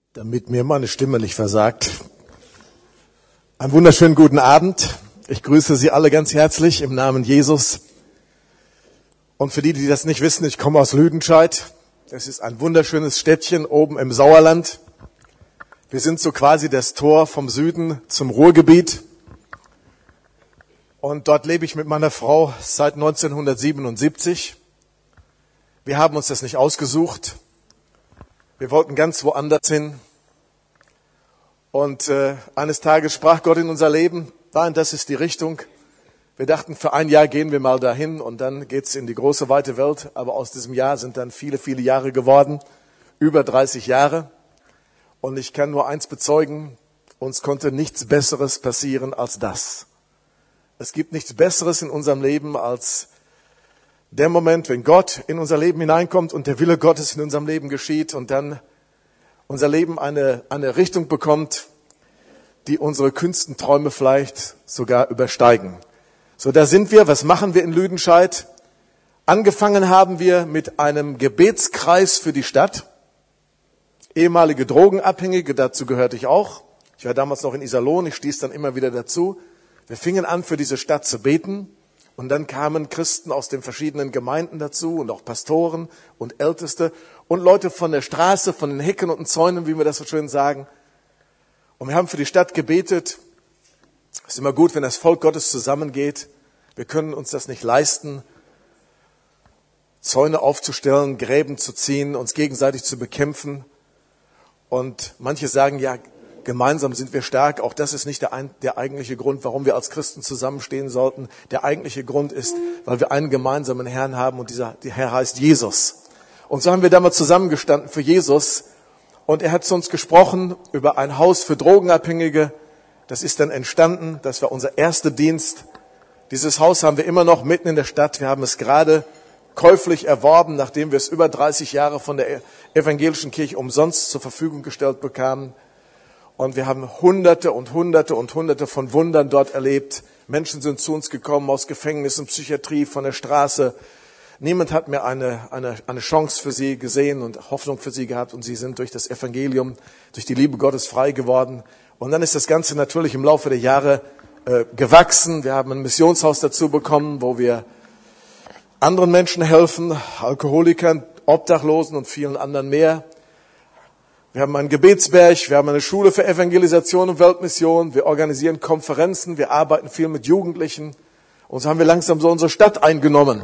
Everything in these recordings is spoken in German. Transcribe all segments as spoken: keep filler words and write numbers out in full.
Damit mir meine Stimme nicht versagt. Einen wunderschönen guten Abend. Ich grüße Sie alle ganz herzlich im Namen Jesus. Und für die, die das nicht wissen, ich komme aus Lüdenscheid. Es ist ein wunderschönes Städtchen oben im Sauerland. Wir sind so quasi das Tor vom Süden zum Ruhrgebiet. Und dort lebe ich mit meiner Frau seit neunzehnhundertsiebenundsiebzig. Wir haben uns das nicht ausgesucht. Wir wollten ganz woanders hin. Und äh, eines Tages sprach Gott in unser Leben, nein, das ist die Richtung. Wir dachten, für ein Jahr gehen wir mal dahin und dann geht's in die große, weite Welt. Aber aus diesem Jahr sind dann viele, viele Jahre geworden, über dreißig Jahre. Und ich kann nur eins bezeugen, uns konnte nichts Besseres passieren als das. Es gibt nichts Besseres in unserem Leben als der Moment, wenn Gott in unser Leben hineinkommt und der Wille Gottes in unserem Leben geschieht und dann unser Leben eine, eine Richtung bekommt, die unsere kühnsten Träume vielleicht sogar übersteigen. So, da sind wir. Was machen wir in Lüdenscheid? Angefangen haben wir mit einem Gebetskreis für die Stadt. Ehemalige Drogenabhängige, dazu gehörte ich auch. Ich war damals noch in Iserlohn, ich stieß dann immer wieder dazu. Wir fingen an, für diese Stadt zu beten. Und dann kamen Christen aus den verschiedenen Gemeinden dazu und auch Pastoren und Älteste und Leute von der Straße, von den Hecken und den Zäunen, wie wir das so schön sagen. Und wir haben für die Stadt gebetet. Es ist immer gut, wenn das Volk Gottes zusammengeht. Wir können uns das nicht leisten, Zäune aufzustellen, Gräben zu ziehen, uns gegenseitig zu bekämpfen. Und manche sagen, ja, gemeinsam sind wir stark. Auch das ist nicht der, ein, der eigentliche Grund, warum wir als Christen zusammenstehen sollten. Der eigentliche Grund ist, weil wir einen gemeinsamen Herrn haben und dieser der Herr heißt Jesus. Und so haben wir damals zusammengestanden für Jesus. Und er hat zu uns gesprochen über ein Haus für Drogenabhängige. Das ist dann entstanden. Das war unser erster Dienst. Dieses Haus haben wir immer noch mitten in der Stadt. Wir haben es gerade käuflich erworben, nachdem wir es über dreißig Jahre von der evangelischen Kirche umsonst zur Verfügung gestellt bekamen. Und wir haben Hunderte und Hunderte und Hunderte von Wundern dort erlebt. Menschen sind zu uns gekommen aus Gefängnissen, Psychiatrie, von der Straße. Niemand hat mehr eine, eine, eine Chance für sie gesehen und Hoffnung für sie gehabt. Und sie sind durch das Evangelium, durch die Liebe Gottes frei geworden. Und dann ist das Ganze natürlich im Laufe der Jahre äh, gewachsen. Wir haben ein Missionshaus dazu bekommen, wo wir anderen Menschen helfen, Alkoholikern, Obdachlosen und vielen anderen mehr. Wir haben einen Gebetsberg, wir haben eine Schule für Evangelisation und Weltmission, wir organisieren Konferenzen, wir arbeiten viel mit Jugendlichen und so haben wir langsam so unsere Stadt eingenommen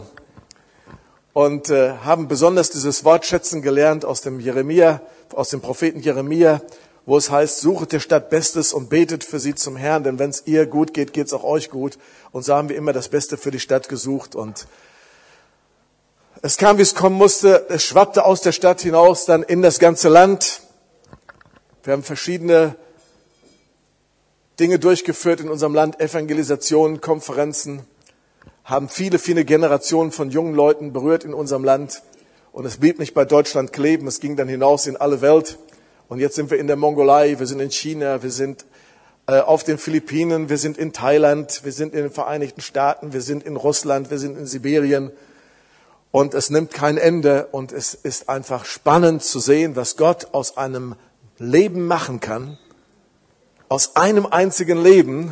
und äh, haben besonders dieses Wort schätzen gelernt aus dem Jeremia, aus dem Propheten Jeremia, wo es heißt, suchet der Stadt Bestes und betet für sie zum Herrn, denn wenn es ihr gut geht, geht es auch euch gut. Und so haben wir immer das Beste für die Stadt gesucht und es kam, wie es kommen musste, es schwappte aus der Stadt hinaus dann in das ganze Land. Wir haben verschiedene Dinge durchgeführt in unserem Land, Evangelisationen, Konferenzen, haben viele, viele Generationen von jungen Leuten berührt in unserem Land. Und es blieb nicht bei Deutschland kleben, es ging dann hinaus in alle Welt. Und jetzt sind wir in der Mongolei, wir sind in China, wir sind äh, auf den Philippinen, wir sind in Thailand, wir sind in den Vereinigten Staaten, wir sind in Russland, wir sind in Sibirien. Und es nimmt kein Ende und es ist einfach spannend zu sehen, was Gott aus einem Leben machen kann, aus einem einzigen Leben,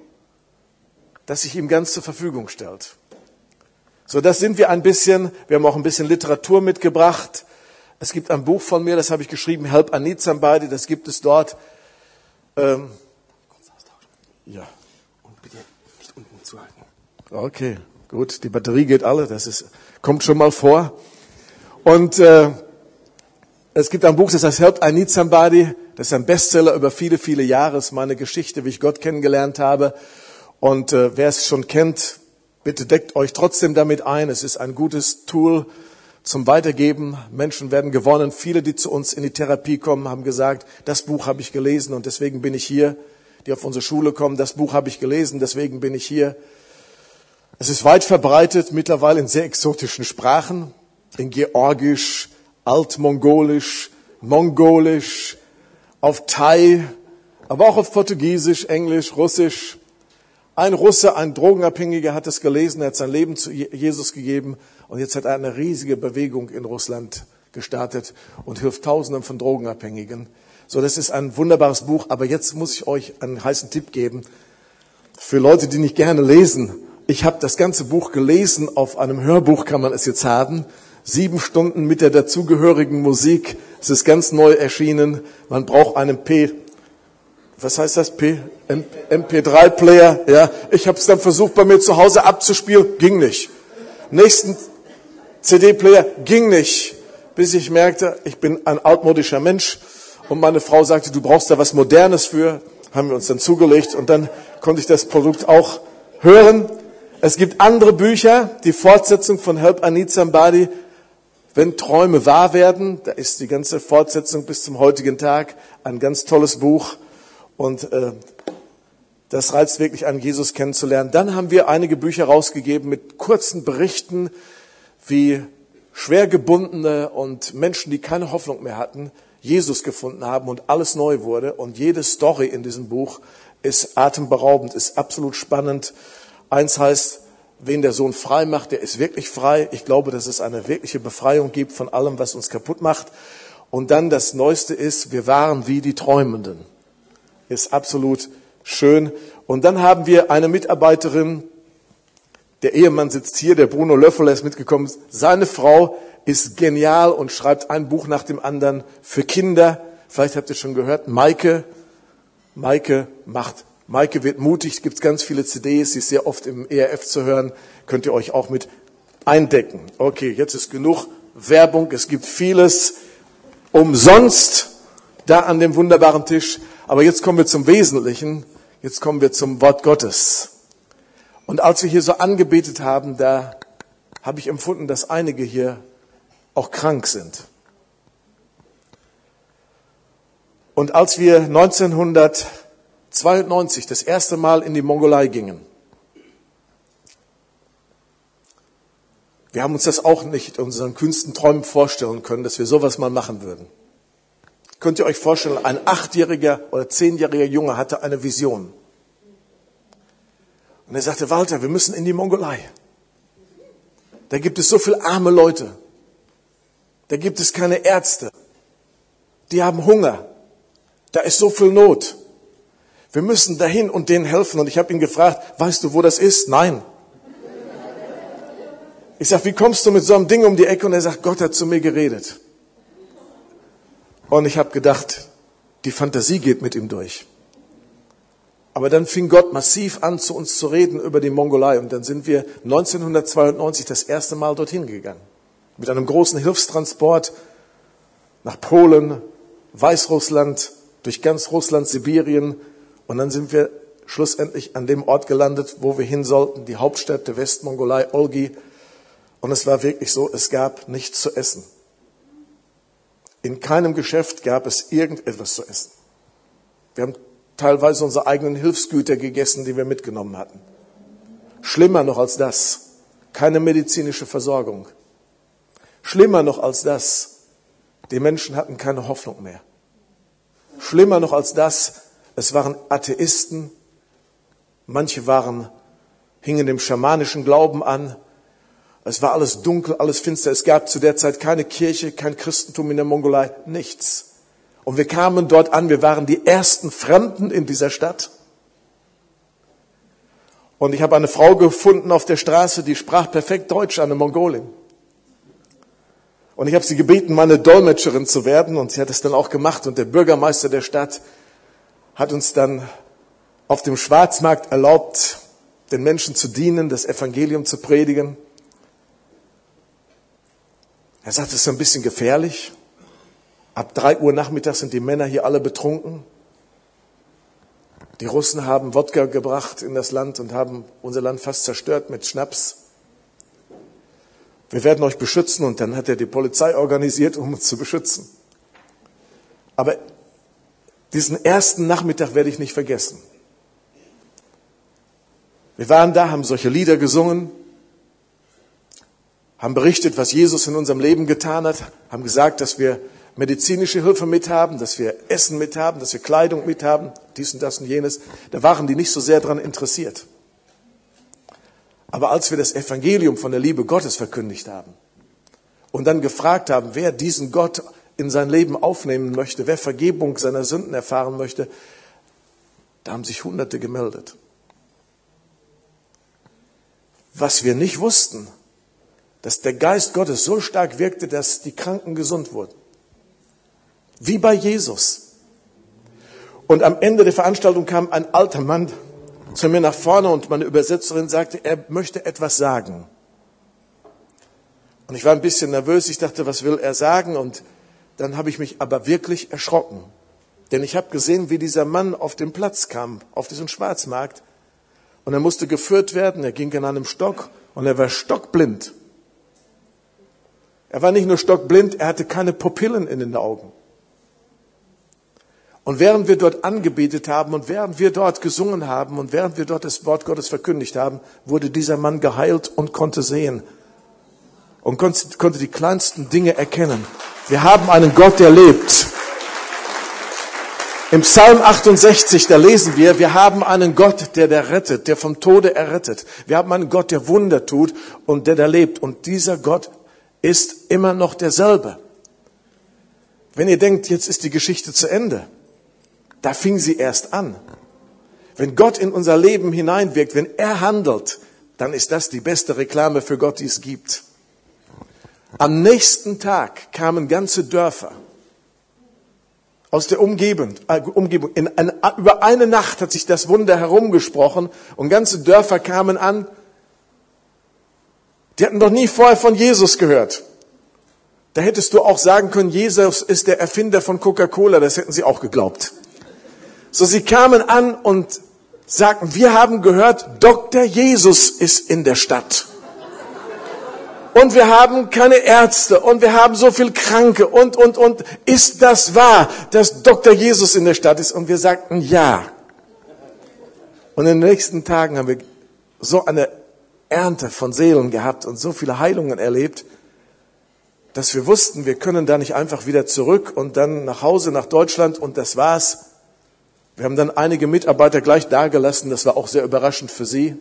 das sich ihm ganz zur Verfügung stellt. So, das sind wir ein bisschen. Wir haben auch ein bisschen Literatur mitgebracht. Es gibt ein Buch von mir, das habe ich geschrieben, Help I Need Somebody, das gibt es dort. Ähm, ja. Und bitte nicht unten zuhalten. Okay, gut, die Batterie geht alle, das ist, kommt schon mal vor. Und äh, es gibt ein Buch, das heißt Help I Need Somebody. Das ist ein Bestseller über viele, viele Jahre. Das ist meine Geschichte, wie ich Gott kennengelernt habe. Und äh, wer es schon kennt, bitte deckt euch trotzdem damit ein. Es ist ein gutes Tool zum Weitergeben. Menschen werden gewonnen. Viele, die zu uns in die Therapie kommen, haben gesagt, das Buch habe ich gelesen und deswegen bin ich hier. Die auf unsere Schule kommen, das Buch habe ich gelesen, deswegen bin ich hier. Es ist weit verbreitet, mittlerweile in sehr exotischen Sprachen, in Georgisch, Altmongolisch, Mongolisch, auf Thai, aber auch auf Portugiesisch, Englisch, Russisch. Ein Russe, ein Drogenabhängiger hat es gelesen, er hat sein Leben zu Jesus gegeben und jetzt hat er eine riesige Bewegung in Russland gestartet und hilft Tausenden von Drogenabhängigen. So, das ist ein wunderbares Buch. Aber jetzt muss ich euch einen heißen Tipp geben. Für Leute, die nicht gerne lesen. Ich habe das ganze Buch gelesen. Auf einem Hörbuch kann man es jetzt haben. Sieben Stunden mit der dazugehörigen Musik. Es ist ganz neu erschienen. Man braucht einen P, was heißt das? P, M P drei Player. Ja, ich habe es dann versucht, bei mir zu Hause abzuspielen. Ging nicht. Nächsten C D-Player ging nicht. Bis ich merkte, ich bin ein altmodischer Mensch. Und meine Frau sagte, du brauchst da was Modernes für. Haben wir uns dann zugelegt und dann konnte ich das Produkt auch hören. Es gibt andere Bücher, die Fortsetzung von Help I Need Somebody, wenn Träume wahr werden. Da ist die ganze Fortsetzung bis zum heutigen Tag. Ein ganz tolles Buch und äh, das reizt wirklich an, Jesus kennenzulernen. Dann haben wir einige Bücher rausgegeben mit kurzen Berichten, wie schwer gebundene und Menschen, die keine Hoffnung mehr hatten, Jesus gefunden haben und alles neu wurde. Und jede Story in diesem Buch ist atemberaubend, ist absolut spannend. Eins heißt, wen der Sohn frei macht, der ist wirklich frei. Ich glaube, dass es eine wirkliche Befreiung gibt von allem, was uns kaputt macht. Und dann das Neueste ist, wir waren wie die Träumenden. Ist absolut schön. Und dann haben wir eine Mitarbeiterin, der Ehemann sitzt hier, der Bruno Löffeler ist mitgekommen. Seine Frau ist genial und schreibt ein Buch nach dem anderen für Kinder. Vielleicht habt ihr schon gehört, Maike. Maike macht, Maike wird mutig. Es gibt ganz viele C Ds, die ist sehr oft im E R F zu hören. Könnt ihr euch auch mit eindecken. Okay, jetzt ist genug Werbung. Es gibt vieles umsonst da an dem wunderbaren Tisch. Aber jetzt kommen wir zum Wesentlichen. Jetzt kommen wir zum Wort Gottes. Und als wir hier so angebetet haben, da habe ich empfunden, dass einige hier auch krank sind. Und als wir neunzehnhundertzweiundneunzig das erste Mal in die Mongolei gingen, wir haben uns das auch nicht in unseren kühnsten Träumen vorstellen können, dass wir sowas mal machen würden. Könnt ihr euch vorstellen, ein achtjähriger oder zehnjähriger Junge hatte eine Vision. Und er sagte, Walter, wir müssen in die Mongolei. Da gibt es so viele arme Leute. Da gibt es keine Ärzte. Die haben Hunger. Da ist so viel Not. Wir müssen dahin und denen helfen. Und ich habe ihn gefragt, weißt du, wo das ist? Nein. Ich sage, wie kommst du mit so einem Ding um die Ecke? Und er sagt, Gott hat zu mir geredet. Und ich habe gedacht, die Fantasie geht mit ihm durch. Aber dann fing Gott massiv an, zu uns zu reden über die Mongolei. Und dann sind wir neunzehnhundertzweiundneunzig das erste Mal dorthin gegangen. Mit einem großen Hilfstransport nach Polen, Weißrussland, durch ganz Russland, Sibirien. Und dann sind wir schlussendlich an dem Ort gelandet, wo wir hin sollten, die Hauptstadt der Westmongolei, Olgi. Und es war wirklich so, es gab nichts zu essen. In keinem Geschäft gab es irgendetwas zu essen. Wir haben teilweise unsere eigenen Hilfsgüter gegessen, die wir mitgenommen hatten. Schlimmer noch als das, keine medizinische Versorgung. Schlimmer noch als das, die Menschen hatten keine Hoffnung mehr. Schlimmer noch als das, es waren Atheisten, manche waren, hingen dem schamanischen Glauben an. Es war alles dunkel, alles finster. Es gab zu der Zeit keine Kirche, kein Christentum in der Mongolei, nichts. Und wir kamen dort an, wir waren die ersten Fremden in dieser Stadt. Und ich habe eine Frau gefunden auf der Straße, die sprach perfekt Deutsch, eine Mongolin. Und ich habe sie gebeten, meine Dolmetscherin zu werden. Und sie hat es dann auch gemacht. Und der Bürgermeister der Stadt hat uns dann auf dem Schwarzmarkt erlaubt, den Menschen zu dienen, das Evangelium zu predigen. Er sagt, es ist ein bisschen gefährlich. Ab drei Uhr nachmittags sind die Männer hier alle betrunken. Die Russen haben Wodka gebracht in das Land und haben unser Land fast zerstört mit Schnaps. Wir werden euch beschützen. Und dann hat er die Polizei organisiert, um uns zu beschützen. Aber diesen ersten Nachmittag werde ich nicht vergessen. Wir waren da, haben solche Lieder gesungen, haben berichtet, was Jesus in unserem Leben getan hat, haben gesagt, dass wir medizinische Hilfe mithaben, dass wir Essen mithaben, dass wir Kleidung mithaben, dies und das und jenes. Da waren die nicht so sehr daran interessiert. Aber als wir das Evangelium von der Liebe Gottes verkündigt haben und dann gefragt haben, wer diesen Gott in sein Leben aufnehmen möchte, wer Vergebung seiner Sünden erfahren möchte, da haben sich Hunderte gemeldet. Was wir nicht wussten, dass der Geist Gottes so stark wirkte, dass die Kranken gesund wurden. Wie bei Jesus. Und am Ende der Veranstaltung kam ein alter Mann zu mir nach vorne und meine Übersetzerin sagte, er möchte etwas sagen. Und ich war ein bisschen nervös, ich dachte, was will er sagen? Und dann habe ich mich aber wirklich erschrocken. Denn ich habe gesehen, wie dieser Mann auf den Platz kam, auf diesen Schwarzmarkt. Und er musste geführt werden, er ging an einem Stock und er war stockblind. Er war nicht nur stockblind, er hatte keine Pupillen in den Augen. Und während wir dort angebetet haben und während wir dort gesungen haben und während wir dort das Wort Gottes verkündigt haben, wurde dieser Mann geheilt und konnte sehen und konnte die kleinsten Dinge erkennen. Wir haben einen Gott, der lebt. Im Psalm achtundsechzig, da lesen wir, wir haben einen Gott, der der rettet, der vom Tode errettet. Wir haben einen Gott, der Wunder tut und der da lebt. Und dieser Gott ist immer noch derselbe. Wenn ihr denkt, jetzt ist die Geschichte zu Ende, da fing sie erst an. Wenn Gott in unser Leben hineinwirkt, wenn er handelt, dann ist das die beste Reklame für Gott, die es gibt. Am nächsten Tag kamen ganze Dörfer aus der Umgebung. Äh, Umgebung. In eine, über eine Nacht hat sich das Wunder herumgesprochen und ganze Dörfer kamen an. Die hatten noch nie vorher von Jesus gehört. Da hättest du auch sagen können, Jesus ist der Erfinder von Coca-Cola, das hätten sie auch geglaubt. So, sie kamen an und sagten, wir haben gehört, Doktor Jesus ist in der Stadt. Und wir haben keine Ärzte und wir haben so viel Kranke und, und, und. Ist das wahr, dass Doktor Jesus in der Stadt ist? Und wir sagten, ja. Und in den nächsten Tagen haben wir so eine Ernte von Seelen gehabt und so viele Heilungen erlebt, dass wir wussten, wir können da nicht einfach wieder zurück und dann nach Hause, nach Deutschland und das war's. Wir haben dann einige Mitarbeiter gleich dagelassen, das war auch sehr überraschend für sie.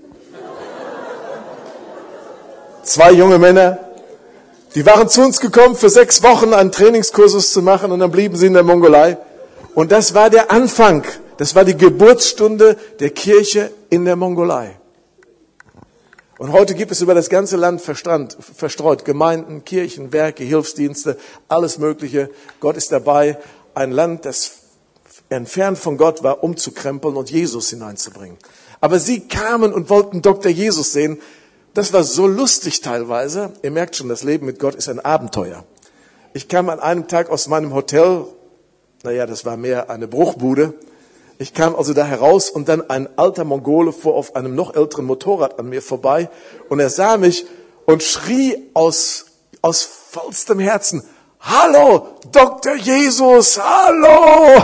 Zwei junge Männer, die waren zu uns gekommen, für sechs Wochen einen Trainingskursus zu machen und dann blieben sie in der Mongolei. Und das war der Anfang, das war die Geburtsstunde der Kirche in der Mongolei. Und heute gibt es über das ganze Land verstreut Gemeinden, Kirchen, Werke, Hilfsdienste, alles Mögliche. Gott ist dabei, ein Land, das entfernt von Gott war, umzukrempeln und Jesus hineinzubringen. Aber sie kamen und wollten Doktor Jesus sehen. Das war so lustig teilweise. Ihr merkt schon, das Leben mit Gott ist ein Abenteuer. Ich kam an einem Tag aus meinem Hotel, naja, das war mehr eine Bruchbude. Ich kam also da heraus und dann ein alter Mongole fuhr auf einem noch älteren Motorrad an mir vorbei und er sah mich und schrie aus, aus vollstem Herzen, Hallo, Doktor Jesus, hallo!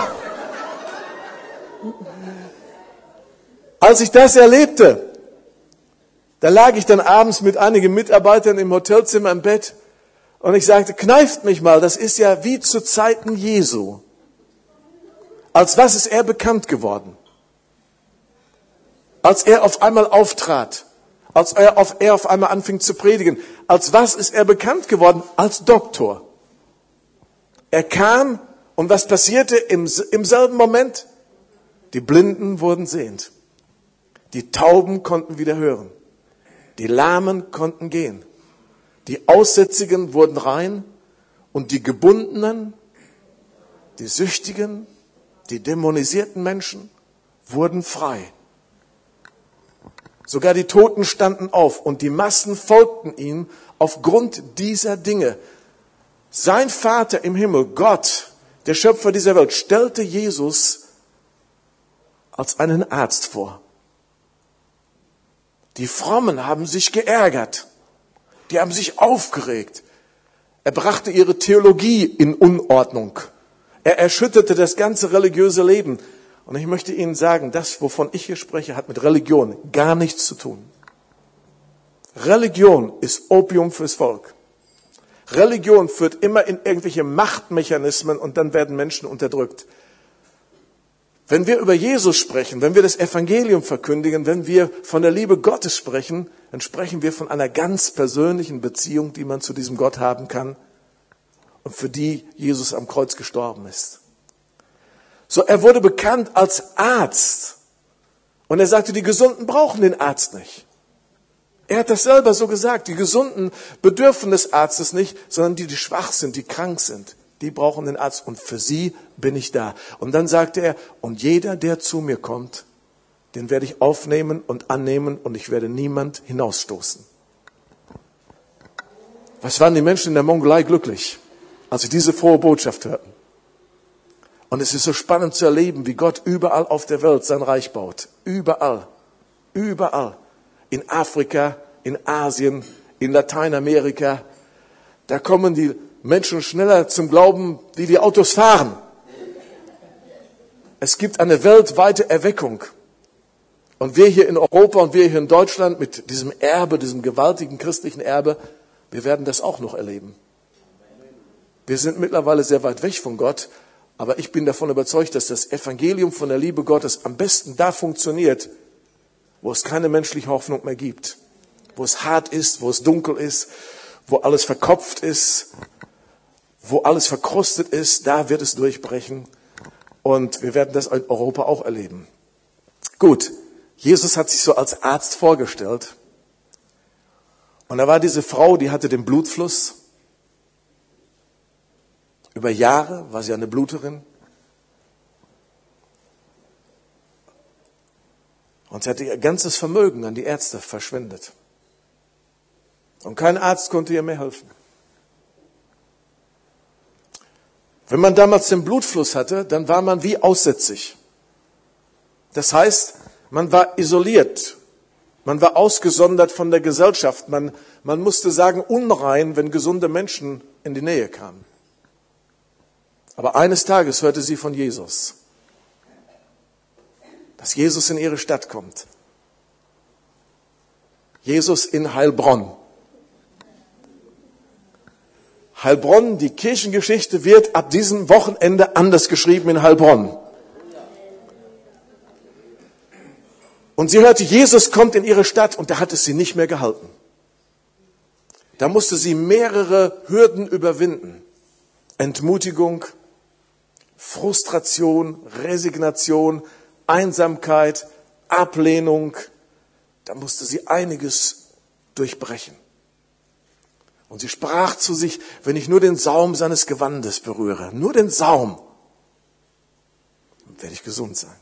Als ich das erlebte, da lag ich dann abends mit einigen Mitarbeitern im Hotelzimmer im Bett und ich sagte, kneift mich mal, das ist ja wie zu Zeiten Jesu. Als was ist er bekannt geworden? Als er auf einmal auftrat, als er auf, er auf einmal anfing zu predigen. Als was ist er bekannt geworden? Als Doktor. Er kam und was passierte im, im selben Moment? Die Blinden wurden sehend. Die Tauben konnten wieder hören. Die Lahmen konnten gehen. Die Aussätzigen wurden rein und die Gebundenen, die Süchtigen, die dämonisierten Menschen wurden frei. Sogar die Toten standen auf und die Massen folgten ihm aufgrund dieser Dinge. Sein Vater im Himmel, Gott, der Schöpfer dieser Welt, stellte Jesus als einen Arzt vor. Die Frommen haben sich geärgert. Die haben sich aufgeregt. Er brachte ihre Theologie in Unordnung. Er erschütterte das ganze religiöse Leben. Und ich möchte Ihnen sagen, das, wovon ich hier spreche, hat mit Religion gar nichts zu tun. Religion ist Opium fürs Volk. Religion führt immer in irgendwelche Machtmechanismen und dann werden Menschen unterdrückt. Wenn wir über Jesus sprechen, wenn wir das Evangelium verkündigen, wenn wir von der Liebe Gottes sprechen, dann sprechen wir von einer ganz persönlichen Beziehung, die man zu diesem Gott haben kann und für die Jesus am Kreuz gestorben ist. So, er wurde bekannt als Arzt und er sagte, die Gesunden brauchen den Arzt nicht. Er hat das selber so gesagt, die Gesunden bedürfen des Arztes nicht, sondern die, die schwach sind, die krank sind. Die brauchen den Arzt und für sie bin ich da. Und dann sagte er, und jeder, der zu mir kommt, den werde ich aufnehmen und annehmen und ich werde niemand hinausstoßen. Was waren die Menschen in der Mongolei glücklich, als sie diese frohe Botschaft hörten? Und es ist so spannend zu erleben, wie Gott überall auf der Welt sein Reich baut. Überall, überall. In Afrika, in Asien, in Lateinamerika. Da kommen die Menschen schneller zum Glauben, wie die Autos fahren. Es gibt eine weltweite Erweckung. Und wir hier in Europa und wir hier in Deutschland mit diesem Erbe, diesem gewaltigen christlichen Erbe, wir werden das auch noch erleben. Wir sind mittlerweile sehr weit weg von Gott, aber ich bin davon überzeugt, dass das Evangelium von der Liebe Gottes am besten da funktioniert, wo es keine menschliche Hoffnung mehr gibt, wo es hart ist, wo es dunkel ist, wo alles verkopft ist, wo alles verkrustet ist, da wird es durchbrechen. Und wir werden das in Europa auch erleben. Gut, Jesus hat sich so als Arzt vorgestellt. Und da war diese Frau, die hatte den Blutfluss. Über Jahre war sie eine Bluterin. Und sie hatte ihr ganzes Vermögen an die Ärzte verschwendet. Und kein Arzt konnte ihr mehr helfen. Wenn man damals den Blutfluss hatte, dann war man wie aussätzig. Das heißt, man war isoliert. Man war ausgesondert von der Gesellschaft. Man, man musste sagen, unrein, wenn gesunde Menschen in die Nähe kamen. Aber eines Tages hörte sie von Jesus. Dass Jesus in ihre Stadt kommt. Jesus in Heilbronn. Heilbronn, die Kirchengeschichte wird ab diesem Wochenende anders geschrieben in Heilbronn. Und sie hörte, Jesus kommt in ihre Stadt und da hat es sie nicht mehr gehalten. Da musste sie mehrere Hürden überwinden. Entmutigung, Frustration, Resignation, Einsamkeit, Ablehnung. Da musste sie einiges durchbrechen. Und sie sprach zu sich, wenn ich nur den Saum seines Gewandes berühre, nur den Saum, dann werde ich gesund sein.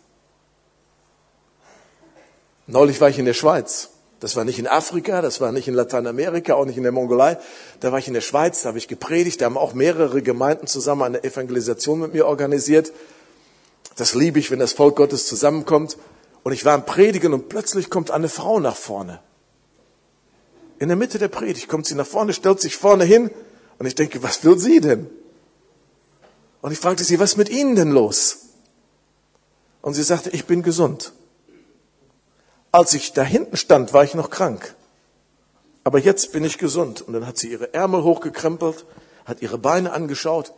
Neulich war ich in der Schweiz. Das war nicht in Afrika, das war nicht in Lateinamerika, auch nicht in der Mongolei. Da war ich in der Schweiz, da habe ich gepredigt. Da haben auch mehrere Gemeinden zusammen eine Evangelisation mit mir organisiert. Das liebe ich, wenn das Volk Gottes zusammenkommt. Und ich war am Predigen und plötzlich kommt eine Frau nach vorne. In der Mitte der Predigt kommt sie nach vorne, stellt sich vorne hin und ich denke, was will sie denn? Und ich fragte sie, was ist mit Ihnen denn los? Und sie sagte, ich bin gesund. Als ich da hinten stand, war ich noch krank. Aber jetzt bin ich gesund. Und dann hat sie ihre Ärmel hochgekrempelt, hat ihre Beine angeschaut.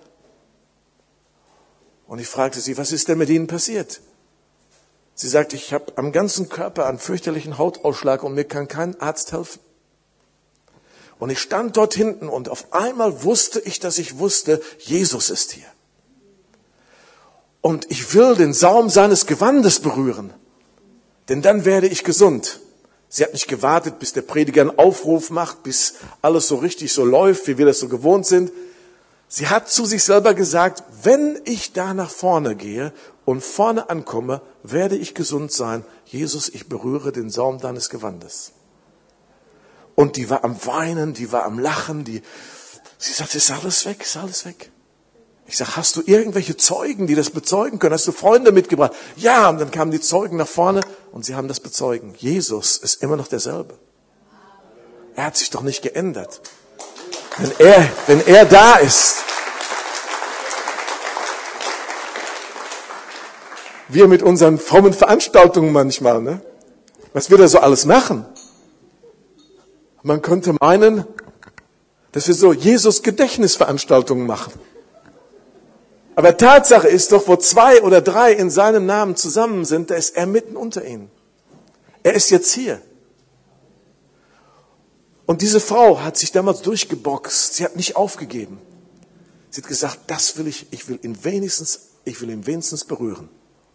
Und ich fragte sie, was ist denn mit Ihnen passiert? Sie sagte, ich habe am ganzen Körper einen fürchterlichen Hautausschlag und mir kann kein Arzt helfen. Und ich stand dort hinten und auf einmal wusste ich, dass ich wusste, Jesus ist hier. Und ich will den Saum seines Gewandes berühren, denn dann werde ich gesund. Sie hat nicht gewartet, bis der Prediger einen Aufruf macht, bis alles so richtig so läuft, wie wir das so gewohnt sind. Sie hat zu sich selber gesagt, wenn ich da nach vorne gehe und vorne ankomme, werde ich gesund sein. Jesus, ich berühre den Saum deines Gewandes. Und die war am Weinen, die war am Lachen, die, sie sagte, ist alles weg, ist alles weg. Ich sag, hast du irgendwelche Zeugen, die das bezeugen können? Hast du Freunde mitgebracht? Ja, und dann kamen die Zeugen nach vorne und sie haben das bezeugen. Jesus ist immer noch derselbe. Er hat sich doch nicht geändert. Wenn er, wenn er da ist. Wir mit unseren frommen Veranstaltungen manchmal, ne? Was wir da so alles machen. Man könnte meinen, dass wir so Jesus-Gedächtnisveranstaltungen machen. Aber Tatsache ist doch, wo zwei oder drei in seinem Namen zusammen sind, da ist er mitten unter ihnen. Er ist jetzt hier. Und diese Frau hat sich damals durchgeboxt. Sie hat nicht aufgegeben. Sie hat gesagt, das will ich, ich will ihn wenigstens, ich will ihn wenigstens berühren.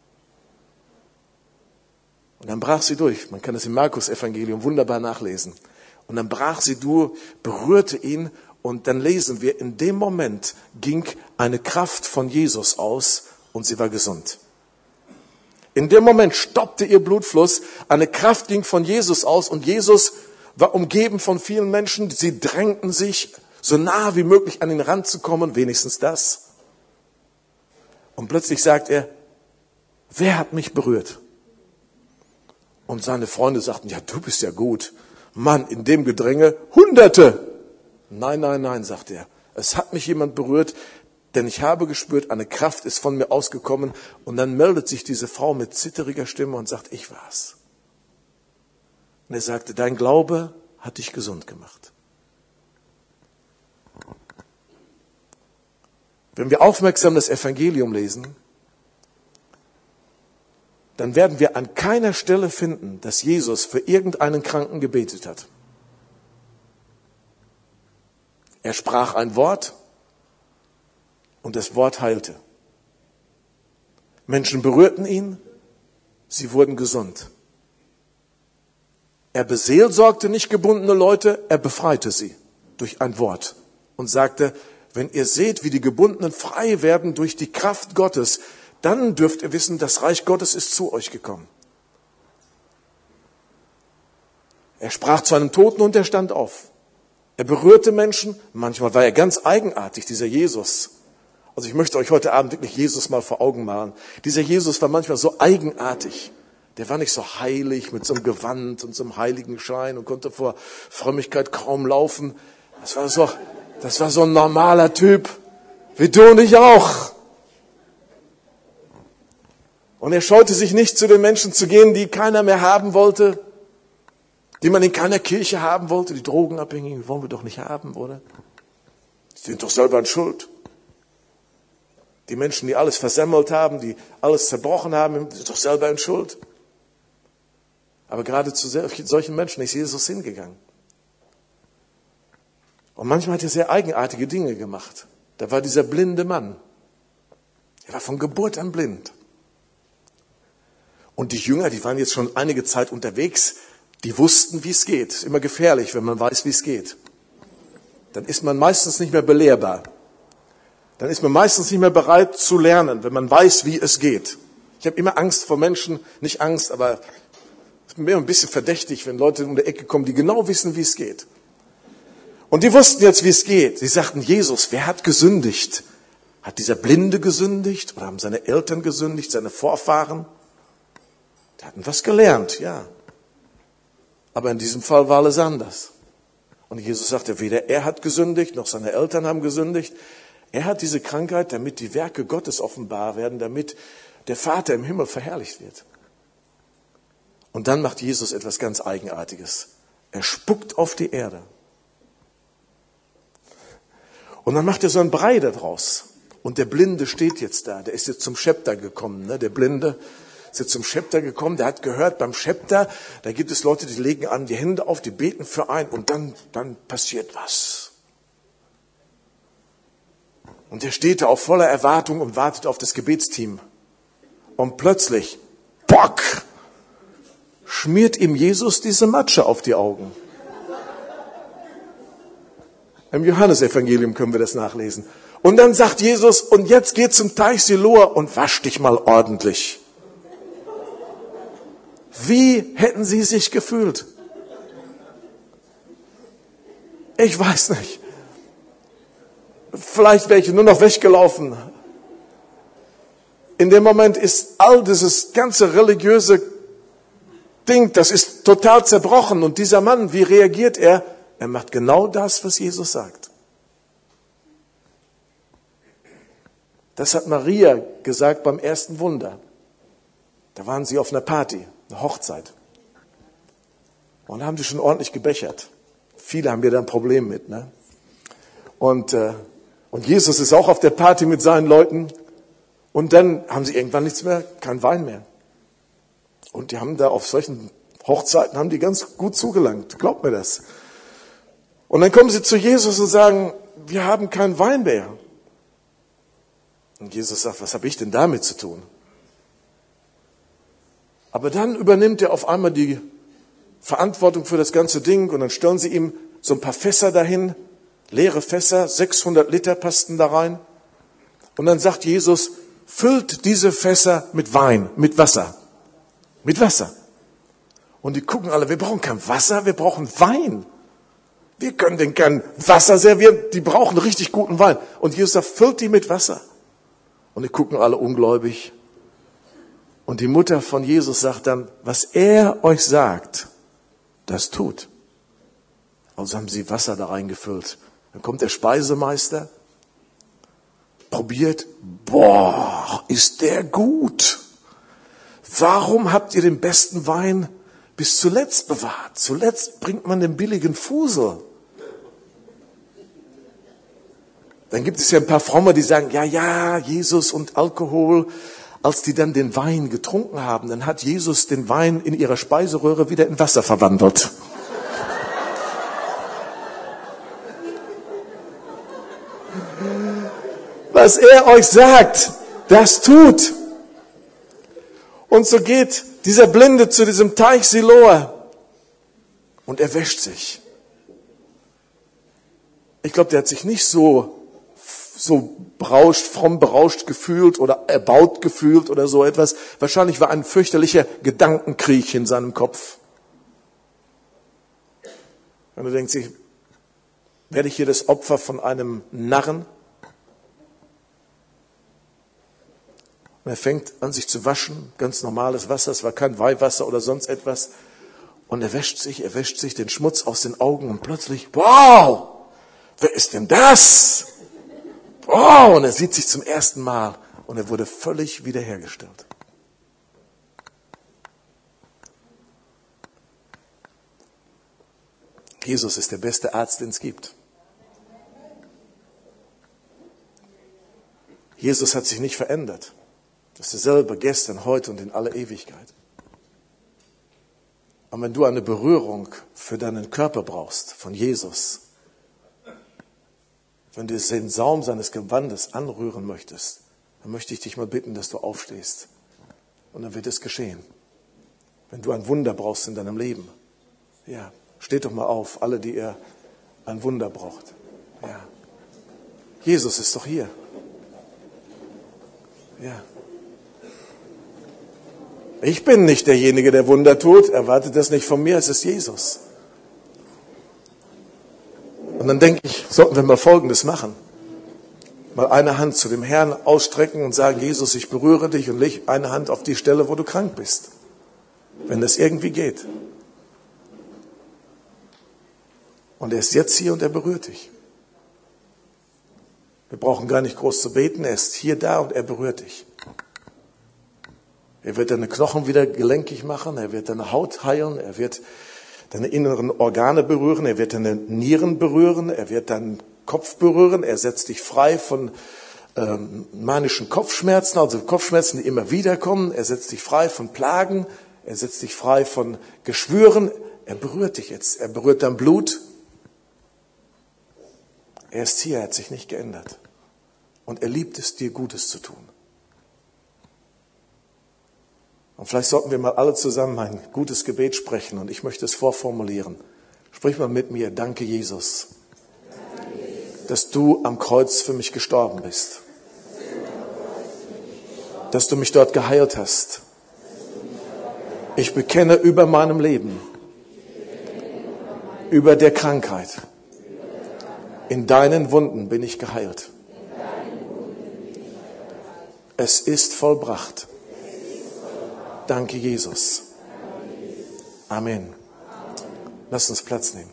Und dann brach sie durch. Man kann das im Markus-Evangelium wunderbar nachlesen. Und dann brach sie durch, berührte ihn. Und dann lesen wir, in dem Moment ging eine Kraft von Jesus aus und sie war gesund. In dem Moment stoppte ihr Blutfluss, eine Kraft ging von Jesus aus und Jesus war umgeben von vielen Menschen. Sie drängten sich, so nah wie möglich an ihn ranzukommen, wenigstens das. Und plötzlich sagt er, wer hat mich berührt? Und seine Freunde sagten, ja, du bist ja gut. Mann, in dem Gedränge, Hunderte. Nein, nein, nein, sagt er. Es hat mich jemand berührt, denn ich habe gespürt, eine Kraft ist von mir ausgekommen. Und dann meldet sich diese Frau mit zitteriger Stimme und sagt, ich war's. Und er sagte, dein Glaube hat dich gesund gemacht. Wenn wir aufmerksam das Evangelium lesen, dann werden wir an keiner Stelle finden, dass Jesus für irgendeinen Kranken gebetet hat. Er sprach ein Wort und das Wort heilte. Menschen berührten ihn, sie wurden gesund. Er beseelsorgte nicht gebundene Leute, er befreite sie durch ein Wort und sagte, wenn ihr seht, wie die Gebundenen frei werden durch die Kraft Gottes, dann dürft ihr wissen, das Reich Gottes ist zu euch gekommen. Er sprach zu einem Toten und er stand auf. Er berührte Menschen, manchmal war er ganz eigenartig, dieser Jesus. Also ich möchte euch heute Abend wirklich Jesus mal vor Augen malen. Dieser Jesus war manchmal so eigenartig. Der war nicht so heilig mit so einem Gewand und so einem Heiligenschein und konnte vor Frömmigkeit kaum laufen. Das war so, das war so ein normaler Typ, wie du und ich auch. Und er scheute sich nicht, zu den Menschen zu gehen, die keiner mehr haben wollte, die man in keiner Kirche haben wollte, die Drogenabhängigen, wollen wir doch nicht haben, oder? Die sind doch selber in Schuld. Die Menschen, die alles versemmelt haben, die alles zerbrochen haben, sind doch selber in Schuld. Aber gerade zu solchen Menschen ist Jesus hingegangen. Und manchmal hat er sehr eigenartige Dinge gemacht. Da war dieser blinde Mann. Er war von Geburt an blind. Und die Jünger, die waren jetzt schon einige Zeit unterwegs, die wussten, wie es geht. Ist immer gefährlich, wenn man weiß, wie es geht. Dann ist man meistens nicht mehr belehrbar. Dann ist man meistens nicht mehr bereit zu lernen, wenn man weiß, wie es geht. Ich habe immer Angst vor Menschen, nicht Angst, aber es ist mir ein bisschen verdächtig, wenn Leute um die Ecke kommen, die genau wissen, wie es geht. Und die wussten jetzt, wie es geht. Sie sagten, Jesus, wer hat gesündigt? Hat dieser Blinde gesündigt oder haben seine Eltern gesündigt, seine Vorfahren? Die hatten was gelernt, ja. Aber in diesem Fall war alles anders. Und Jesus sagte, weder er hat gesündigt, noch seine Eltern haben gesündigt. Er hat diese Krankheit, damit die Werke Gottes offenbar werden, damit der Vater im Himmel verherrlicht wird. Und dann macht Jesus etwas ganz Eigenartiges. Er spuckt auf die Erde. Und dann macht er so einen Brei daraus. Und der Blinde steht jetzt da. Der ist jetzt zum Schepter gekommen, ne? Der Blinde ist jetzt zum Schepter gekommen. Der hat gehört, beim Schepter, da gibt es Leute, die legen an die Hände auf, die beten für einen und dann, dann passiert was. Und der steht da auf voller Erwartung und wartet auf das Gebetsteam. Und plötzlich, bock, schmiert ihm Jesus diese Matsche auf die Augen. Im Johannesevangelium können wir das nachlesen. Und dann sagt Jesus, und jetzt geh zum Teich Siloa und wasch dich mal ordentlich. Wie hätten sie sich gefühlt? Ich weiß nicht. Vielleicht wäre ich nur noch weggelaufen. In dem Moment ist all dieses ganze religiöse Ding, das ist total zerbrochen. Und dieser Mann, wie reagiert er? Er macht genau das, was Jesus sagt. Das hat Maria gesagt beim ersten Wunder. Da waren sie auf einer Party, einer Hochzeit. Und da haben sie schon ordentlich gebechert. Viele haben hier da ein Problem mit, ne? Und, äh, und Jesus ist auch auf der Party mit seinen Leuten. Und dann haben sie irgendwann nichts mehr, kein Wein mehr. Und die haben da auf solchen Hochzeiten, haben die ganz gut zugelangt. Glaubt mir das. Und dann kommen sie zu Jesus und sagen, wir haben keinen Wein mehr. Und Jesus sagt, was habe ich denn damit zu tun? Aber dann übernimmt er auf einmal die Verantwortung für das ganze Ding und dann stellen sie ihm so ein paar Fässer dahin, leere Fässer, sechshundert Liter passten da rein. Und dann sagt Jesus, füllt diese Fässer mit Wein, mit Wasser. Mit Wasser. Und die gucken alle, wir brauchen kein Wasser, wir brauchen Wein. Wir können denen kein Wasser servieren, die brauchen richtig guten Wein. Und Jesus sagt, füllt die mit Wasser. Und die gucken alle ungläubig. Und die Mutter von Jesus sagt dann, was er euch sagt, das tut. Also haben sie Wasser da reingefüllt. Dann kommt der Speisemeister, probiert, boah, ist der gut. Warum habt ihr den besten Wein bis zuletzt bewahrt? Zuletzt bringt man den billigen Fusel. Dann gibt es ja ein paar Fromme, die sagen, ja, ja, Jesus und Alkohol. Als die dann den Wein getrunken haben, dann hat Jesus den Wein in ihrer Speiseröhre wieder in Wasser verwandelt. Was er euch sagt, das tut. Und so geht dieser Blinde zu diesem Teich Siloa und er wäscht sich. Ich glaube, der hat sich nicht so so berauscht, fromm berauscht gefühlt oder erbaut gefühlt oder so etwas. Wahrscheinlich war ein fürchterlicher Gedankenkrieg in seinem Kopf. Und er denkt sich, werde ich hier das Opfer von einem Narren? Und er fängt an, sich zu waschen, ganz normales Wasser, es war kein Weihwasser oder sonst etwas. Und er wäscht sich, er wäscht sich den Schmutz aus den Augen und plötzlich, wow, wer ist denn das? Oh, und er sieht sich zum ersten Mal und er wurde völlig wiederhergestellt. Jesus ist der beste Arzt, den es gibt. Jesus hat sich nicht verändert. Das ist derselbe gestern, heute und in aller Ewigkeit. Und wenn du eine Berührung für deinen Körper brauchst von Jesus, wenn du den Saum seines Gewandes anrühren möchtest, dann möchte ich dich mal bitten, dass du aufstehst. Und dann wird es geschehen. Wenn du ein Wunder brauchst in deinem Leben, ja, steht doch mal auf, alle, die ihr ein Wunder braucht. Ja. Jesus ist doch hier. Ja. Ich bin nicht derjenige, der Wunder tut. Erwartet das nicht von mir, es ist Jesus. Und dann denke ich, sollten wir mal Folgendes machen. Mal eine Hand zu dem Herrn ausstrecken und sagen, Jesus, ich berühre dich und leg eine Hand auf die Stelle, wo du krank bist. Wenn das irgendwie geht. Und er ist jetzt hier und er berührt dich. Wir brauchen gar nicht groß zu beten, er ist hier da und er berührt dich. Er wird deine Knochen wieder gelenkig machen, er wird deine Haut heilen, er wird deine inneren Organe berühren, er wird deine Nieren berühren, er wird deinen Kopf berühren, er setzt dich frei von ähm, manischen Kopfschmerzen, also Kopfschmerzen, die immer wieder kommen, er setzt dich frei von Plagen, er setzt dich frei von Geschwüren, er berührt dich jetzt, er berührt dein Blut. Er ist hier, er hat sich nicht geändert und er liebt es, dir Gutes zu tun. Und vielleicht sollten wir mal alle zusammen ein gutes Gebet sprechen und ich möchte es vorformulieren. Sprich mal mit mir, danke Jesus, dass du am Kreuz für mich gestorben bist, dass du mich dort geheilt hast. Ich bekenne über meinem Leben, über der Krankheit, in deinen Wunden bin ich geheilt. Es ist vollbracht. Danke, Jesus. Amen. Lass uns Platz nehmen.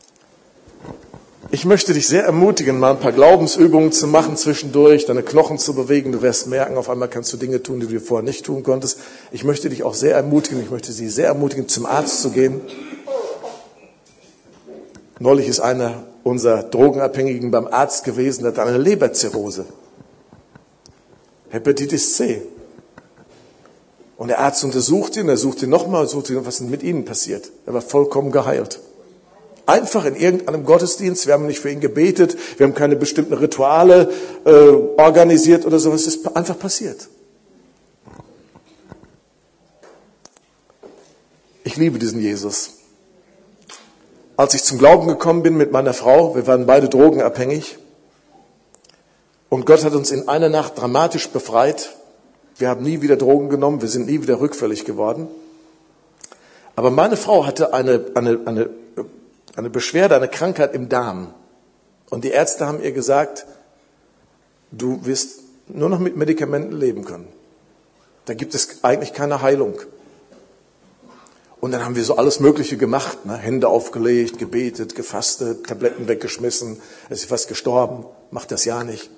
Ich möchte dich sehr ermutigen, mal ein paar Glaubensübungen zu machen zwischendurch, deine Knochen zu bewegen. Du wirst merken, auf einmal kannst du Dinge tun, die du dir vorher nicht tun konntest. Ich möchte dich auch sehr ermutigen, ich möchte Sie sehr ermutigen, zum Arzt zu gehen. Neulich ist einer unserer Drogenabhängigen beim Arzt gewesen, der hat eine Leberzirrhose. Hepatitis C. Und der Arzt untersucht ihn, er sucht ihn nochmal, sucht ihn, was ist mit Ihnen passiert? Er war vollkommen geheilt. Einfach in irgendeinem Gottesdienst, wir haben nicht für ihn gebetet, wir haben keine bestimmten Rituale äh, organisiert oder sowas, es ist einfach passiert. Ich liebe diesen Jesus. Als ich zum Glauben gekommen bin mit meiner Frau, wir waren beide drogenabhängig und Gott hat uns in einer Nacht dramatisch befreit. Wir haben nie wieder Drogen genommen, wir sind nie wieder rückfällig geworden. Aber meine Frau hatte eine, eine, eine, eine Beschwerde, eine Krankheit im Darm. Und die Ärzte haben ihr gesagt, du wirst nur noch mit Medikamenten leben können. Da gibt es eigentlich keine Heilung. Und dann haben wir so alles Mögliche gemacht, ne? Hände aufgelegt, gebetet, gefastet, Tabletten weggeschmissen, es ist fast gestorben, macht das ja nicht.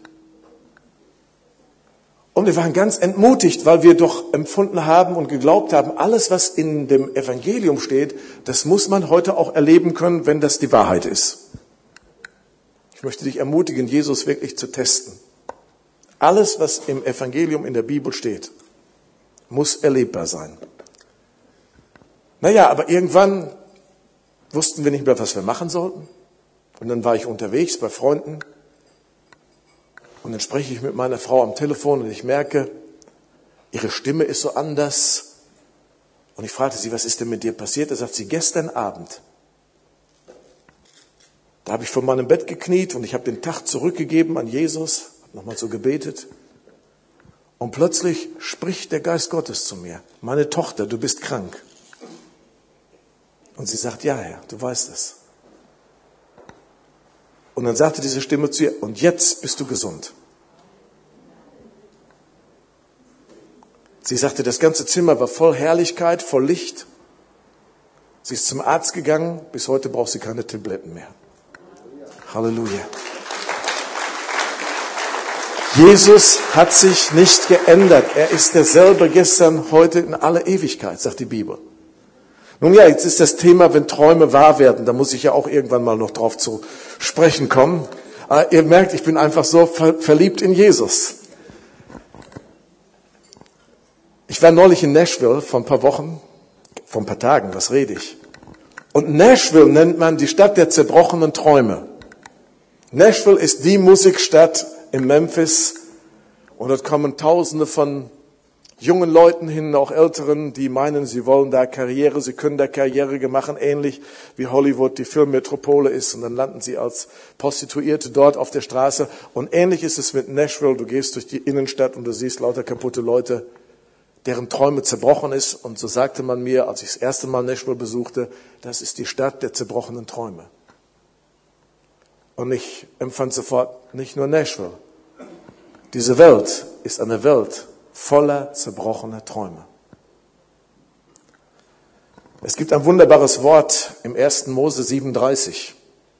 Und wir waren ganz entmutigt, weil wir doch empfunden haben und geglaubt haben, alles, was in dem Evangelium steht, das muss man heute auch erleben können, wenn das die Wahrheit ist. Ich möchte dich ermutigen, Jesus wirklich zu testen. Alles, was im Evangelium in der Bibel steht, muss erlebbar sein. Naja, aber irgendwann wussten wir nicht mehr, was wir machen sollten. Und dann war ich unterwegs bei Freunden. Und dann spreche ich mit meiner Frau am Telefon und ich merke, ihre Stimme ist so anders. Und ich fragte sie, was ist denn mit dir passiert? Da sagt sie, gestern Abend. Da habe ich vor meinem Bett gekniet und ich habe den Tag zurückgegeben an Jesus, habe nochmal so gebetet. Und plötzlich spricht der Geist Gottes zu mir. Meine Tochter, du bist krank. Und sie sagt, ja, Herr, du weißt es. Und dann sagte diese Stimme zu ihr, und jetzt bist du gesund. Sie sagte, das ganze Zimmer war voll Herrlichkeit, voll Licht. Sie ist zum Arzt gegangen, bis heute braucht sie keine Tabletten mehr. Halleluja. Jesus hat sich nicht geändert. Er ist derselbe gestern, heute, in aller Ewigkeit, sagt die Bibel. Nun ja, jetzt ist das Thema, wenn Träume wahr werden, da muss ich ja auch irgendwann mal noch drauf zu sprechen kommen. Aber ihr merkt, ich bin einfach so ver- verliebt in Jesus. Ich war neulich in Nashville vor ein paar Wochen, vor ein paar Tagen, was rede ich? Und Nashville nennt man die Stadt der zerbrochenen Träume. Nashville ist die Musikstadt in Memphis und dort kommen Tausende von jungen Leuten hin, auch Älteren, die meinen, sie wollen da Karriere, sie können da Karriere machen, ähnlich wie Hollywood die Filmmetropole ist. Und dann landen sie als Prostituierte dort auf der Straße. Und ähnlich ist es mit Nashville. Du gehst durch die Innenstadt und du siehst lauter kaputte Leute, deren Träume zerbrochen ist. Und so sagte man mir, als ich das erste Mal Nashville besuchte, das ist die Stadt der zerbrochenen Träume. Und ich empfand sofort, nicht nur Nashville. Diese Welt ist eine Welt voller zerbrochener Träume. Es gibt ein wunderbares Wort im ersten Mose siebenunddreißig.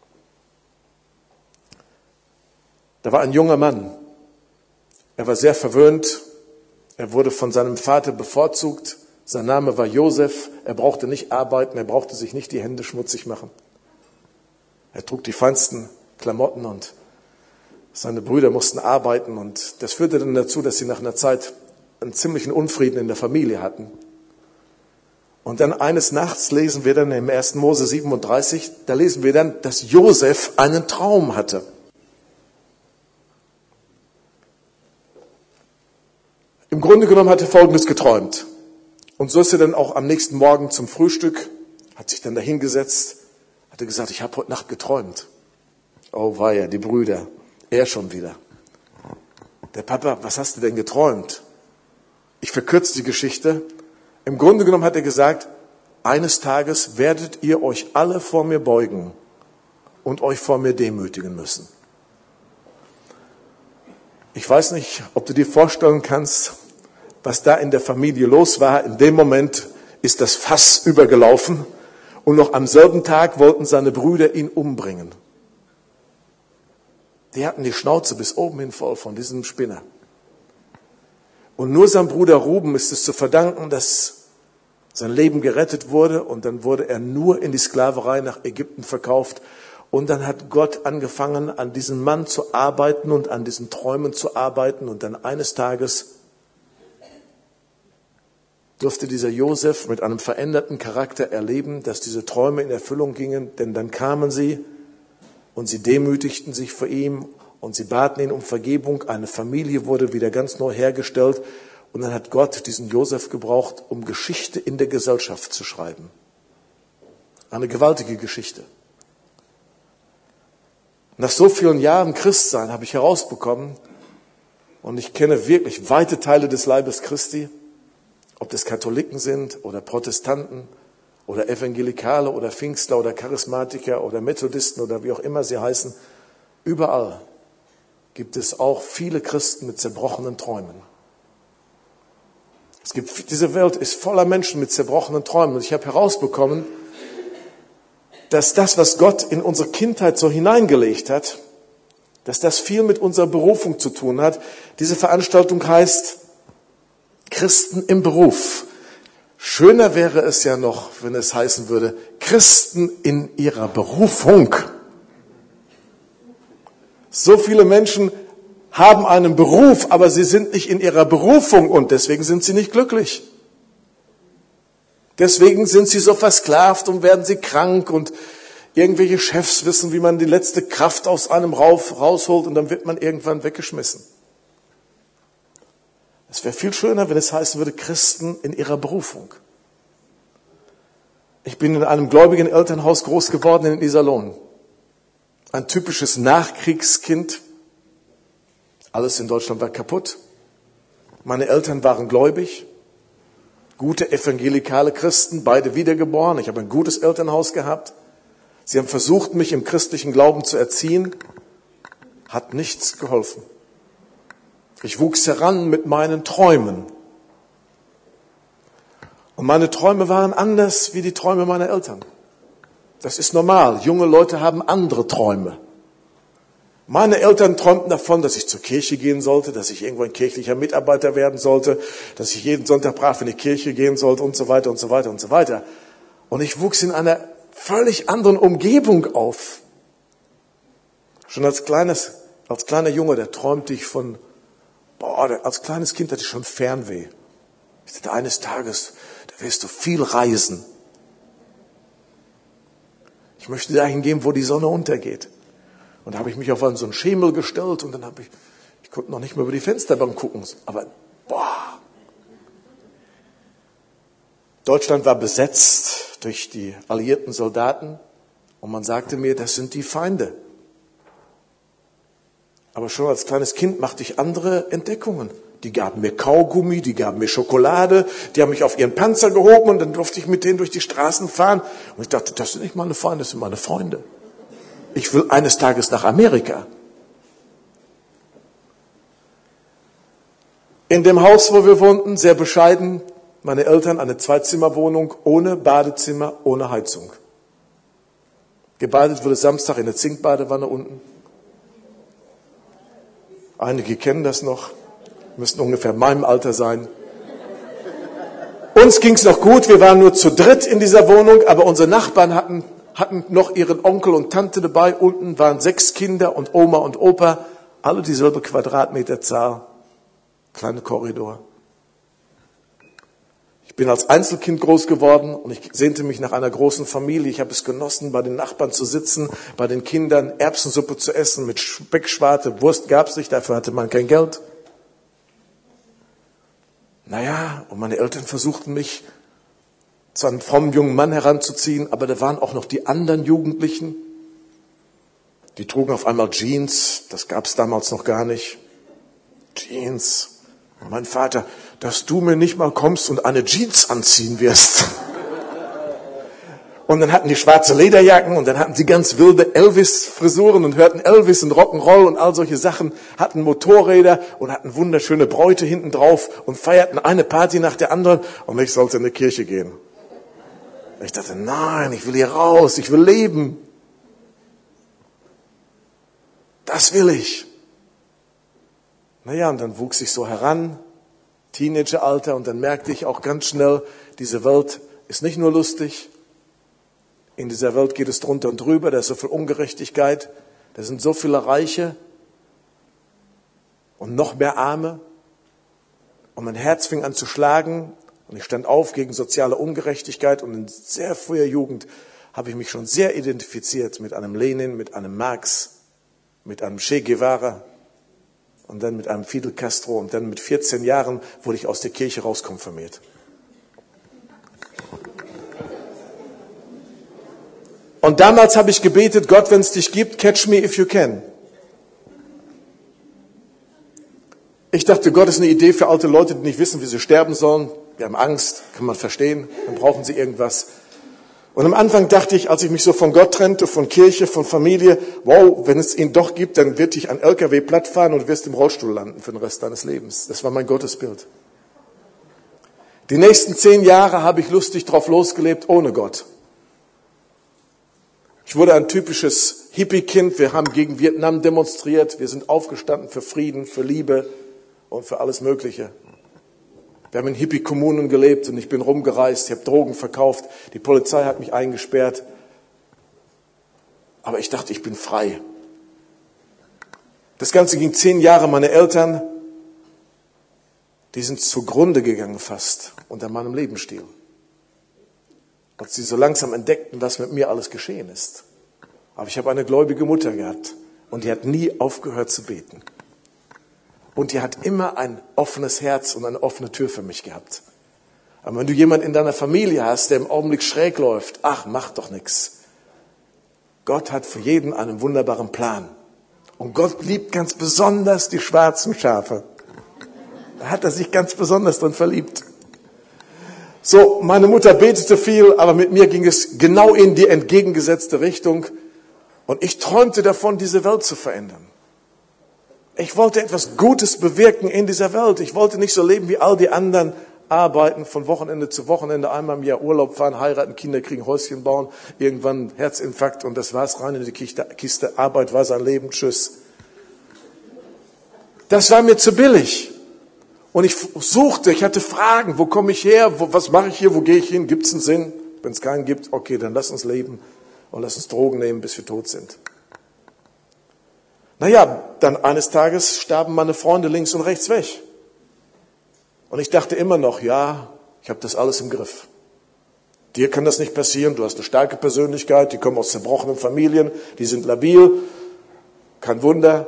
Da war ein junger Mann. Er war sehr verwöhnt. Er wurde von seinem Vater bevorzugt. Sein Name war Josef. Er brauchte nicht arbeiten. Er brauchte sich nicht die Hände schmutzig machen. Er trug die feinsten Klamotten und seine Brüder mussten arbeiten. Und das führte dann dazu, dass sie nach einer Zeit einen ziemlichen Unfrieden in der Familie hatten. Und dann eines Nachts lesen wir dann im ersten Mose siebenunddreißig, da lesen wir dann, dass Josef einen Traum hatte. Im Grunde genommen hat er Folgendes geträumt. Und so ist er dann auch am nächsten Morgen zum Frühstück, hat sich dann dahingesetzt, hat er gesagt, ich habe heute Nacht geträumt. Oh weia, die Brüder, er schon wieder. Der Papa, was hast du denn geträumt? Ich verkürze die Geschichte. Im Grunde genommen hat er gesagt, eines Tages werdet ihr euch alle vor mir beugen und euch vor mir demütigen müssen. Ich weiß nicht, ob du dir vorstellen kannst, was da in der Familie los war. In dem Moment ist das Fass übergelaufen und noch am selben Tag wollten seine Brüder ihn umbringen. Die hatten die Schnauze bis oben hin voll von diesem Spinner. Und nur sein Bruder Ruben ist es zu verdanken, dass sein Leben gerettet wurde und dann wurde er nur in die Sklaverei nach Ägypten verkauft Und dann hat Gott angefangen, an diesem Mann zu arbeiten und an diesen Träumen zu arbeiten. Und dann eines Tages durfte dieser Josef mit einem veränderten Charakter erleben, dass diese Träume in Erfüllung gingen. Denn dann kamen sie und sie demütigten sich vor ihm und sie baten ihn um Vergebung. Eine Familie wurde wieder ganz neu hergestellt. Und dann hat Gott diesen Josef gebraucht, um Geschichte in der Gesellschaft zu schreiben. Eine gewaltige Geschichte. Nach so vielen Jahren Christsein habe ich herausbekommen, und ich kenne wirklich weite Teile des Leibes Christi, ob das Katholiken sind oder Protestanten oder Evangelikale oder Pfingstler oder Charismatiker oder Methodisten oder wie auch immer sie heißen, überall gibt es auch viele Christen mit zerbrochenen Träumen. Es gibt, diese Welt ist voller Menschen mit zerbrochenen Träumen. Und ich habe herausbekommen, dass das, was Gott in unsere Kindheit so hineingelegt hat, dass das viel mit unserer Berufung zu tun hat. Diese Veranstaltung heißt Christen im Beruf. Schöner wäre es ja noch, wenn es heißen würde, Christen in ihrer Berufung. So viele Menschen haben einen Beruf, aber sie sind nicht in ihrer Berufung und deswegen sind sie nicht glücklich. Deswegen sind sie so versklavt und werden sie krank und irgendwelche Chefs wissen, wie man die letzte Kraft aus einem rausholt und dann wird man irgendwann weggeschmissen. Es wäre viel schöner, wenn es heißen würde, Christen in ihrer Berufung. Ich bin in einem gläubigen Elternhaus groß geworden in Iserlohn. Ein typisches Nachkriegskind. Alles in Deutschland war kaputt. Meine Eltern waren gläubig. Gute evangelikale Christen, beide wiedergeboren. Ich habe ein gutes Elternhaus gehabt. Sie haben versucht, mich im christlichen Glauben zu erziehen. Hat nichts geholfen. Ich wuchs heran mit meinen Träumen. Und meine Träume waren anders wie die Träume meiner Eltern. Das ist normal. Junge Leute haben andere Träume. Meine Eltern träumten davon, dass ich zur Kirche gehen sollte, dass ich irgendwo ein kirchlicher Mitarbeiter werden sollte, dass ich jeden Sonntag brav in die Kirche gehen sollte und so weiter und so weiter und so weiter. Und ich wuchs in einer völlig anderen Umgebung auf. Schon als kleines, als kleiner Junge, da träumte ich von, boah, als kleines Kind hatte ich schon Fernweh. Ich dachte, eines Tages, da wirst du viel reisen. Ich möchte dahin gehen, wo die Sonne untergeht. Und da habe ich mich auf so einen Schemel gestellt und dann habe ich, ich konnte noch nicht mehr über die Fensterbank gucken. Aber, boah. Deutschland war besetzt durch die alliierten Soldaten und man sagte mir, das sind die Feinde. Aber schon als kleines Kind machte ich andere Entdeckungen. Die gaben mir Kaugummi, die gaben mir Schokolade, die haben mich auf ihren Panzer gehoben und dann durfte ich mit denen durch die Straßen fahren. Und ich dachte, das sind nicht meine Feinde, das sind meine Freunde. Ich will eines Tages nach Amerika. In dem Haus, wo wir wohnten, sehr bescheiden, meine Eltern eine Zweizimmerwohnung ohne Badezimmer, ohne Heizung. Gebadet wurde Samstag in der Zinkbadewanne unten. Einige kennen das noch, müssen ungefähr meinem Alter sein. Uns ging's noch gut, wir waren nur zu dritt in dieser Wohnung, aber unsere Nachbarn hatten hatten noch ihren Onkel und Tante dabei. Unten waren sechs Kinder und Oma und Opa. Alle dieselbe Quadratmeterzahl. Kleiner Korridor. Ich bin als Einzelkind groß geworden und ich sehnte mich nach einer großen Familie. Ich habe es genossen, bei den Nachbarn zu sitzen, bei den Kindern Erbsensuppe zu essen mit Speckschwarte. Wurst gab es nicht, dafür hatte man kein Geld. Naja, und meine Eltern versuchten mich zu einem frommen jungen Mann heranzuziehen, aber da waren auch noch die anderen Jugendlichen. Die trugen auf einmal Jeans, das gab es damals noch gar nicht. Jeans. Und mein Vater, dass du mir nicht mal kommst und eine Jeans anziehen wirst. Und dann hatten die schwarze Lederjacken und dann hatten sie ganz wilde Elvis-Frisuren und hörten Elvis und Rock'n'Roll und all solche Sachen, hatten Motorräder und hatten wunderschöne Bräute hinten drauf und feierten eine Party nach der anderen und ich sollte in die Kirche gehen. Ich dachte, nein, ich will hier raus, ich will leben. Das will ich. Naja, und dann wuchs ich so heran, Teenageralter, und dann merkte ich auch ganz schnell, diese Welt ist nicht nur lustig, In dieser Welt geht es drunter und drüber, da ist so viel Ungerechtigkeit, da sind so viele Reiche und noch mehr Arme. Und mein Herz fing an zu schlagen und ich stand auf gegen soziale Ungerechtigkeit. Und in sehr früher Jugend habe ich mich schon sehr identifiziert mit einem Lenin, mit einem Marx, mit einem Che Guevara und dann mit einem Fidel Castro. Und dann mit vierzehn Jahren wurde ich aus der Kirche rauskonfirmiert. Und damals habe ich gebetet, Gott, wenn es dich gibt, catch me if you can. Ich dachte, Gott ist eine Idee für alte Leute, die nicht wissen, wie sie sterben sollen. Wir haben Angst, kann man verstehen, dann brauchen sie irgendwas. Und am Anfang dachte ich, als ich mich so von Gott trennte, von Kirche, von Familie, wow, wenn es ihn doch gibt, dann wird dich ein L K W plattfahren und du wirst im Rollstuhl landen für den Rest deines Lebens. Das war mein Gottesbild. Die nächsten zehn Jahre habe ich lustig drauf losgelebt, ohne Gott. Ich wurde ein typisches Hippie-Kind. Wir haben gegen Vietnam demonstriert. Wir sind aufgestanden für Frieden, für Liebe und für alles Mögliche. Wir haben in Hippie-Kommunen gelebt und ich bin rumgereist. Ich habe Drogen verkauft. Die Polizei hat mich eingesperrt. Aber ich dachte, ich bin frei. Das Ganze ging zehn Jahre. Meine Eltern, die sind zugrunde gegangen fast unter meinem Lebensstil. Als sie so langsam entdeckten, was mit mir alles geschehen ist. Aber ich habe eine gläubige Mutter gehabt und die hat nie aufgehört zu beten. Und die hat immer ein offenes Herz und eine offene Tür für mich gehabt. Aber wenn du jemanden in deiner Familie hast, der im Augenblick schräg läuft, ach, mach doch nichts. Gott hat für jeden einen wunderbaren Plan. Und Gott liebt ganz besonders die schwarzen Schafe. Da hat er sich ganz besonders drin verliebt. So, meine Mutter betete viel, aber mit mir ging es genau in die entgegengesetzte Richtung. Und ich träumte davon, diese Welt zu verändern. Ich wollte etwas Gutes bewirken in dieser Welt. Ich wollte nicht so leben wie all die anderen, arbeiten von Wochenende zu Wochenende, einmal im Jahr Urlaub fahren, heiraten, Kinder kriegen, Häuschen bauen, irgendwann Herzinfarkt und das war's, rein in die Kiste. Arbeit war sein Leben, tschüss. Das war mir zu billig. Und ich suchte, ich hatte Fragen, wo komme ich her, wo, was mache ich hier, wo gehe ich hin, gibt es einen Sinn? Wenn es keinen gibt, okay, dann lass uns leben und lass uns Drogen nehmen, bis wir tot sind. Naja, dann eines Tages starben meine Freunde links und rechts weg. Und ich dachte immer noch, ja, ich habe das alles im Griff. Dir kann das nicht passieren, du hast eine starke Persönlichkeit, die kommen aus zerbrochenen Familien, die sind labil, kein Wunder.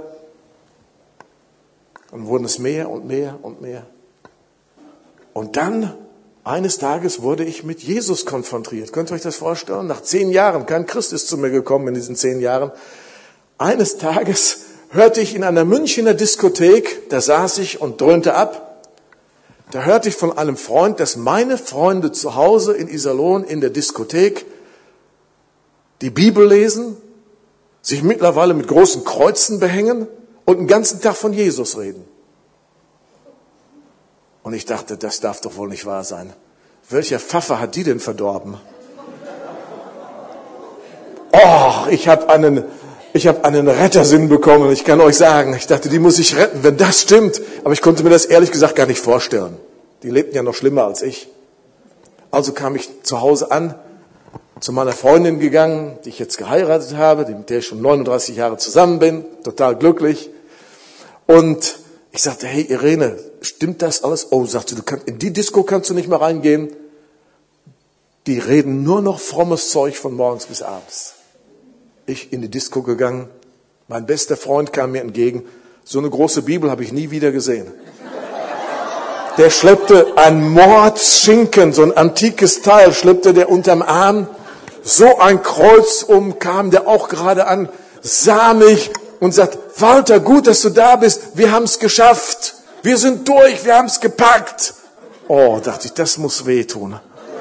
Und wurden es mehr und mehr und mehr. Und dann, eines Tages, wurde ich mit Jesus konfrontiert. Könnt ihr euch das vorstellen? Nach zehn Jahren, kein Christ ist zu mir gekommen in diesen zehn Jahren. Eines Tages hörte ich in einer Münchner Diskothek, da saß ich und dröhnte ab. Da hörte ich von einem Freund, dass meine Freunde zu Hause in Iserlohn in der Diskothek die Bibel lesen, sich mittlerweile mit großen Kreuzen behängen und den ganzen Tag von Jesus reden. Und ich dachte, das darf doch wohl nicht wahr sein. Welcher Pfaffe hat die denn verdorben? Oh, ich habe einen, ich habe einen Rettersinn bekommen. Ich kann euch sagen, ich dachte, die muss ich retten, wenn das stimmt. Aber ich konnte mir das ehrlich gesagt gar nicht vorstellen. Die lebten ja noch schlimmer als ich. Also kam ich zu Hause an, zu meiner Freundin gegangen, die ich jetzt geheiratet habe, mit der ich schon neununddreißig Jahre zusammen bin, total glücklich. Und ich sagte, hey Irene, stimmt das alles? Oh, sagte, du kannst, in die Disco kannst du nicht mehr reingehen. Die reden nur noch frommes Zeug von morgens bis abends. Ich in die Disco gegangen, mein bester Freund kam mir entgegen. So eine große Bibel habe ich nie wieder gesehen. Der schleppte ein Mordsschinken, so ein antikes Teil, schleppte der unterm Arm. So ein Kreuz um, kam der auch gerade an, sah mich und sagt, Walter, gut, dass du da bist, wir haben es geschafft, wir sind durch, wir haben es gepackt. Oh, dachte ich, das muss wehtun.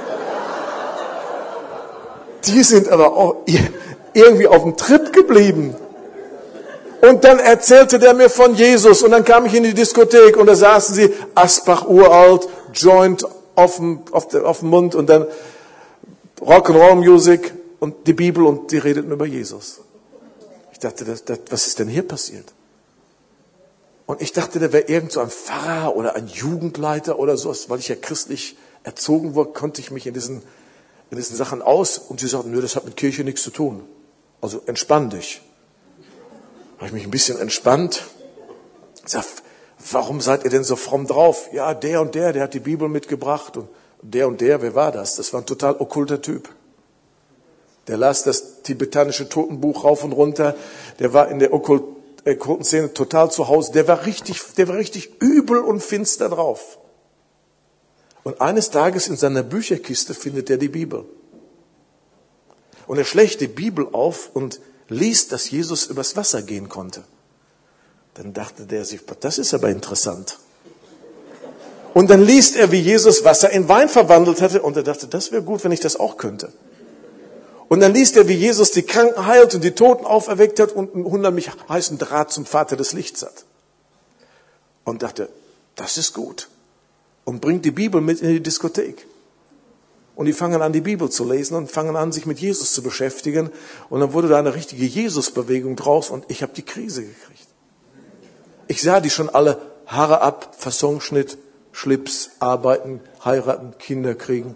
Die sind aber auch irgendwie auf dem Trip geblieben. Und dann erzählte der mir von Jesus und dann kam ich in die Diskothek und da saßen sie, Asbach uralt, Joint auf dem, auf, der, auf dem Mund und dann Rock'n'Roll-Music und die Bibel und die redeten über Jesus. Ich dachte, das, das, was ist denn hier passiert? Und ich dachte, da wäre irgend so ein Pfarrer oder ein Jugendleiter oder sowas, weil ich ja christlich erzogen wurde, konnte ich mich in diesen in diesen Sachen aus und sie sagten, nö, das hat mit Kirche nichts zu tun. Also entspann dich. Habe ich mich ein bisschen entspannt. Ich sag, warum seid ihr denn so fromm drauf? Ja, der und der, der hat die Bibel mitgebracht und der und der, wer war das? Das war ein total okkulter Typ. Der las das tibetanische Totenbuch rauf und runter. Der war in der okkulten Szene total zu Hause. Der war richtig, der war richtig übel und finster drauf. Und eines Tages in seiner Bücherkiste findet er die Bibel. Und er schlägt die Bibel auf und liest, dass Jesus übers Wasser gehen konnte. Dann dachte der sich, das ist aber interessant. Und dann liest er, wie Jesus Wasser in Wein verwandelt hatte. Und er dachte, das wäre gut, wenn ich das auch könnte. Und dann liest er, wie Jesus die Kranken heilt und die Toten auferweckt hat und einen unheimlich heißen Draht zum Vater des Lichts hat. Und dachte, das ist gut. Und bringt die Bibel mit in die Diskothek. Und die fangen an, die Bibel zu lesen und fangen an, sich mit Jesus zu beschäftigen. Und dann wurde da eine richtige Jesus-Bewegung draus und ich habe die Krise gekriegt. Ich sah die schon alle Haare ab, Fassonschnitt, Schlips, arbeiten, heiraten, Kinder kriegen.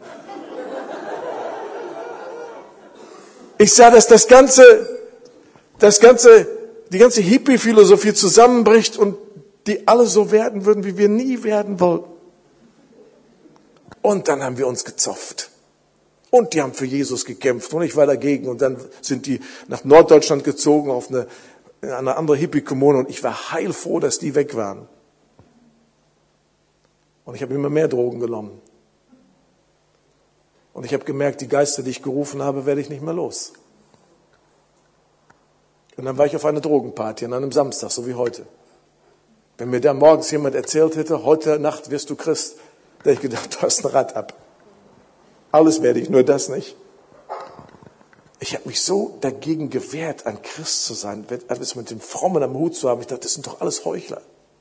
Ich sah, dass das ganze, das ganze, die ganze Hippie-Philosophie zusammenbricht und die alle so werden würden, wie wir nie werden wollten. Und dann haben wir uns gezopft. Und die haben für Jesus gekämpft und ich war dagegen. Und dann sind die nach Norddeutschland gezogen auf eine, in eine andere Hippie-Kommune und ich war heilfroh, dass die weg waren. Und ich habe immer mehr Drogen genommen. Und ich habe gemerkt, die Geister, die ich gerufen habe, werde ich nicht mehr los. Und dann war ich auf einer Drogenparty an einem Samstag, so wie heute. Wenn mir da morgens jemand erzählt hätte, heute Nacht wirst du Christ, da hätte ich gedacht, du hast ein Rad ab. Alles werde ich, nur das nicht. Ich habe mich so dagegen gewehrt, ein Christ zu sein, etwas mit dem Frommen am Hut zu haben. Ich dachte, das sind doch alles Heuchler.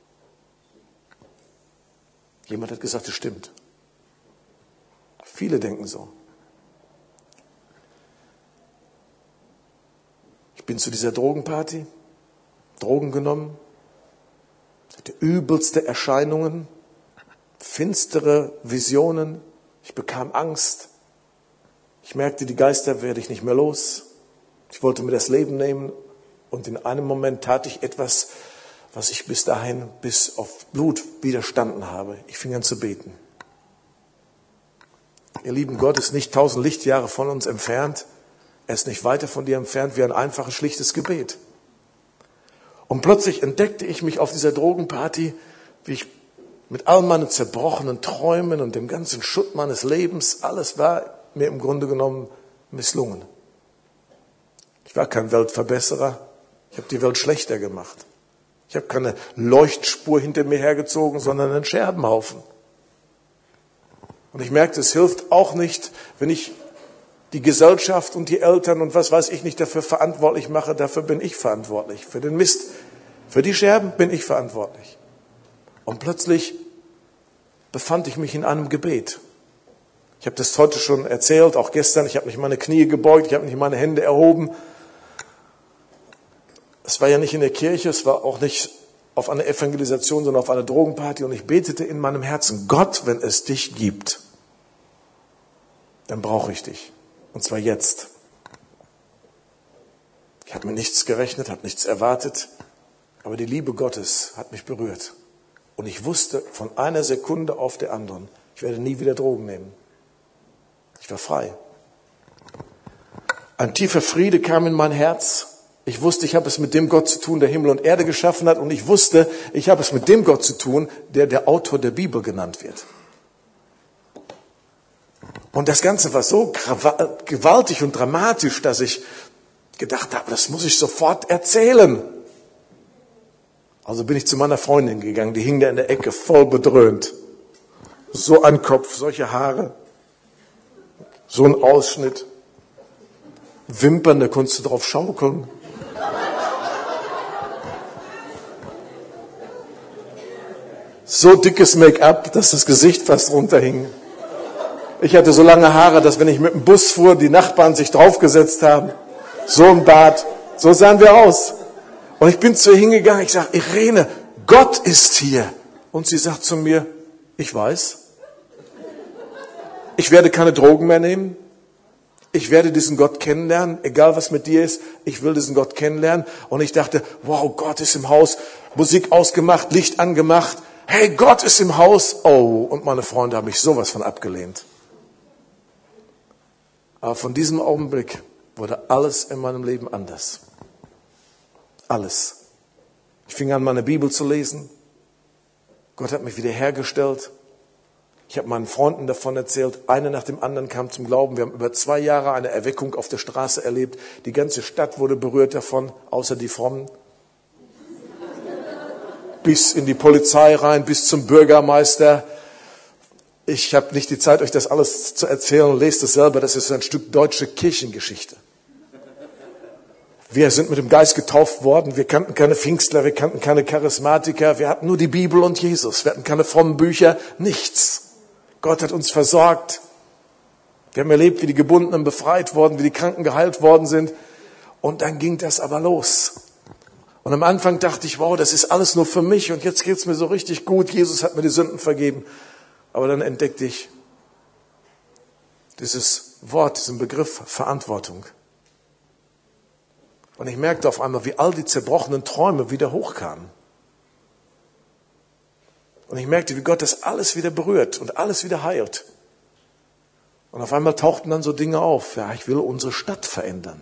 Jemand hat gesagt, das stimmt. Viele denken so. Ich bin zu dieser Drogenparty, Drogen genommen, hatte übelste Erscheinungen, finstere Visionen. Ich bekam Angst. Ich merkte, die Geister werde ich nicht mehr los. Ich wollte mir das Leben nehmen und in einem Moment tat ich etwas, was ich bis dahin, bis auf Blut widerstanden habe. Ich fing an zu beten. Ihr lieben, Gott ist nicht tausend Lichtjahre von uns entfernt. Er ist nicht weiter von dir entfernt wie ein einfaches, schlichtes Gebet. Und plötzlich entdeckte ich mich auf dieser Drogenparty, wie ich mit all meinen zerbrochenen Träumen und dem ganzen Schutt meines Lebens, alles war mir im Grunde genommen misslungen. Ich war kein Weltverbesserer. Ich habe die Welt schlechter gemacht. Ich habe keine Leuchtspur hinter mir hergezogen, sondern einen Scherbenhaufen. Und ich merkte, es hilft auch nicht, wenn ich die Gesellschaft und die Eltern und was weiß ich nicht dafür verantwortlich mache. Dafür bin ich verantwortlich. Für den Mist, für die Scherben bin ich verantwortlich. Und plötzlich befand ich mich in einem Gebet. Ich habe das heute schon erzählt, auch gestern. Ich habe nicht meine Knie gebeugt, ich habe nicht meine Hände erhoben. Es war ja nicht in der Kirche, es war auch nicht auf einer Evangelisation, sondern auf einer Drogenparty. Und ich betete in meinem Herzen, Gott, wenn es dich gibt, dann brauche ich dich. Und zwar jetzt. Ich habe mit nichts gerechnet, habe nichts erwartet. Aber die Liebe Gottes hat mich berührt. Und ich wusste von einer Sekunde auf der anderen, ich werde nie wieder Drogen nehmen. Ich war frei. Ein tiefer Friede kam in mein Herz. Ich wusste, ich habe es mit dem Gott zu tun, der Himmel und Erde geschaffen hat. Und ich wusste, ich habe es mit dem Gott zu tun, der der Autor der Bibel genannt wird. Und das Ganze war so gewaltig und dramatisch, dass ich gedacht habe, das muss ich sofort erzählen. Also bin ich zu meiner Freundin gegangen, die hing da in der Ecke, voll bedröhnt. So ein Kopf, solche Haare, so ein Ausschnitt, Wimpern, da konntest du drauf schaukeln. So dickes Make-up, dass das Gesicht fast runterhing. Ich hatte so lange Haare, dass wenn ich mit dem Bus fuhr, die Nachbarn sich draufgesetzt haben. So ein Bart, so sahen wir aus. Und ich bin zu ihr hingegangen, ich sage, Irene, Gott ist hier. Und sie sagt zu mir, ich weiß. Ich werde keine Drogen mehr nehmen. Ich werde diesen Gott kennenlernen, egal was mit dir ist. Ich will diesen Gott kennenlernen. Und ich dachte, wow, Gott ist im Haus. Musik ausgemacht, Licht angemacht. Hey, Gott ist im Haus. Oh, und meine Freunde haben mich sowas von abgelehnt. Aber von diesem Augenblick wurde alles in meinem Leben anders. Alles. Ich fing an, meine Bibel zu lesen. Gott hat mich wiederhergestellt. Ich habe meinen Freunden davon erzählt. Einer nach dem anderen kam zum Glauben. Wir haben über zwei Jahre eine Erweckung auf der Straße erlebt. Die ganze Stadt wurde berührt davon, außer die Frommen. Bis in die Polizei rein, bis zum Bürgermeister. Ich habe nicht die Zeit, euch das alles zu erzählen. Lest es selber. Das ist ein Stück deutsche Kirchengeschichte. Wir sind mit dem Geist getauft worden. Wir kannten keine Pfingstler, wir kannten keine Charismatiker. Wir hatten nur die Bibel und Jesus. Wir hatten keine frommen Bücher, nichts. Gott hat uns versorgt. Wir haben erlebt, wie die Gebundenen befreit wurden, wie die Kranken geheilt worden sind. Und dann ging das aber los. Und am Anfang dachte ich, wow, das ist alles nur für mich und jetzt geht's mir so richtig gut. Jesus hat mir die Sünden vergeben. Aber dann entdeckte ich dieses Wort, diesen Begriff Verantwortung. Und ich merkte auf einmal, wie all die zerbrochenen Träume wieder hochkamen. Und ich merkte, wie Gott das alles wieder berührt und alles wieder heilt. Und auf einmal tauchten dann so Dinge auf. Ja, ich will unsere Stadt verändern.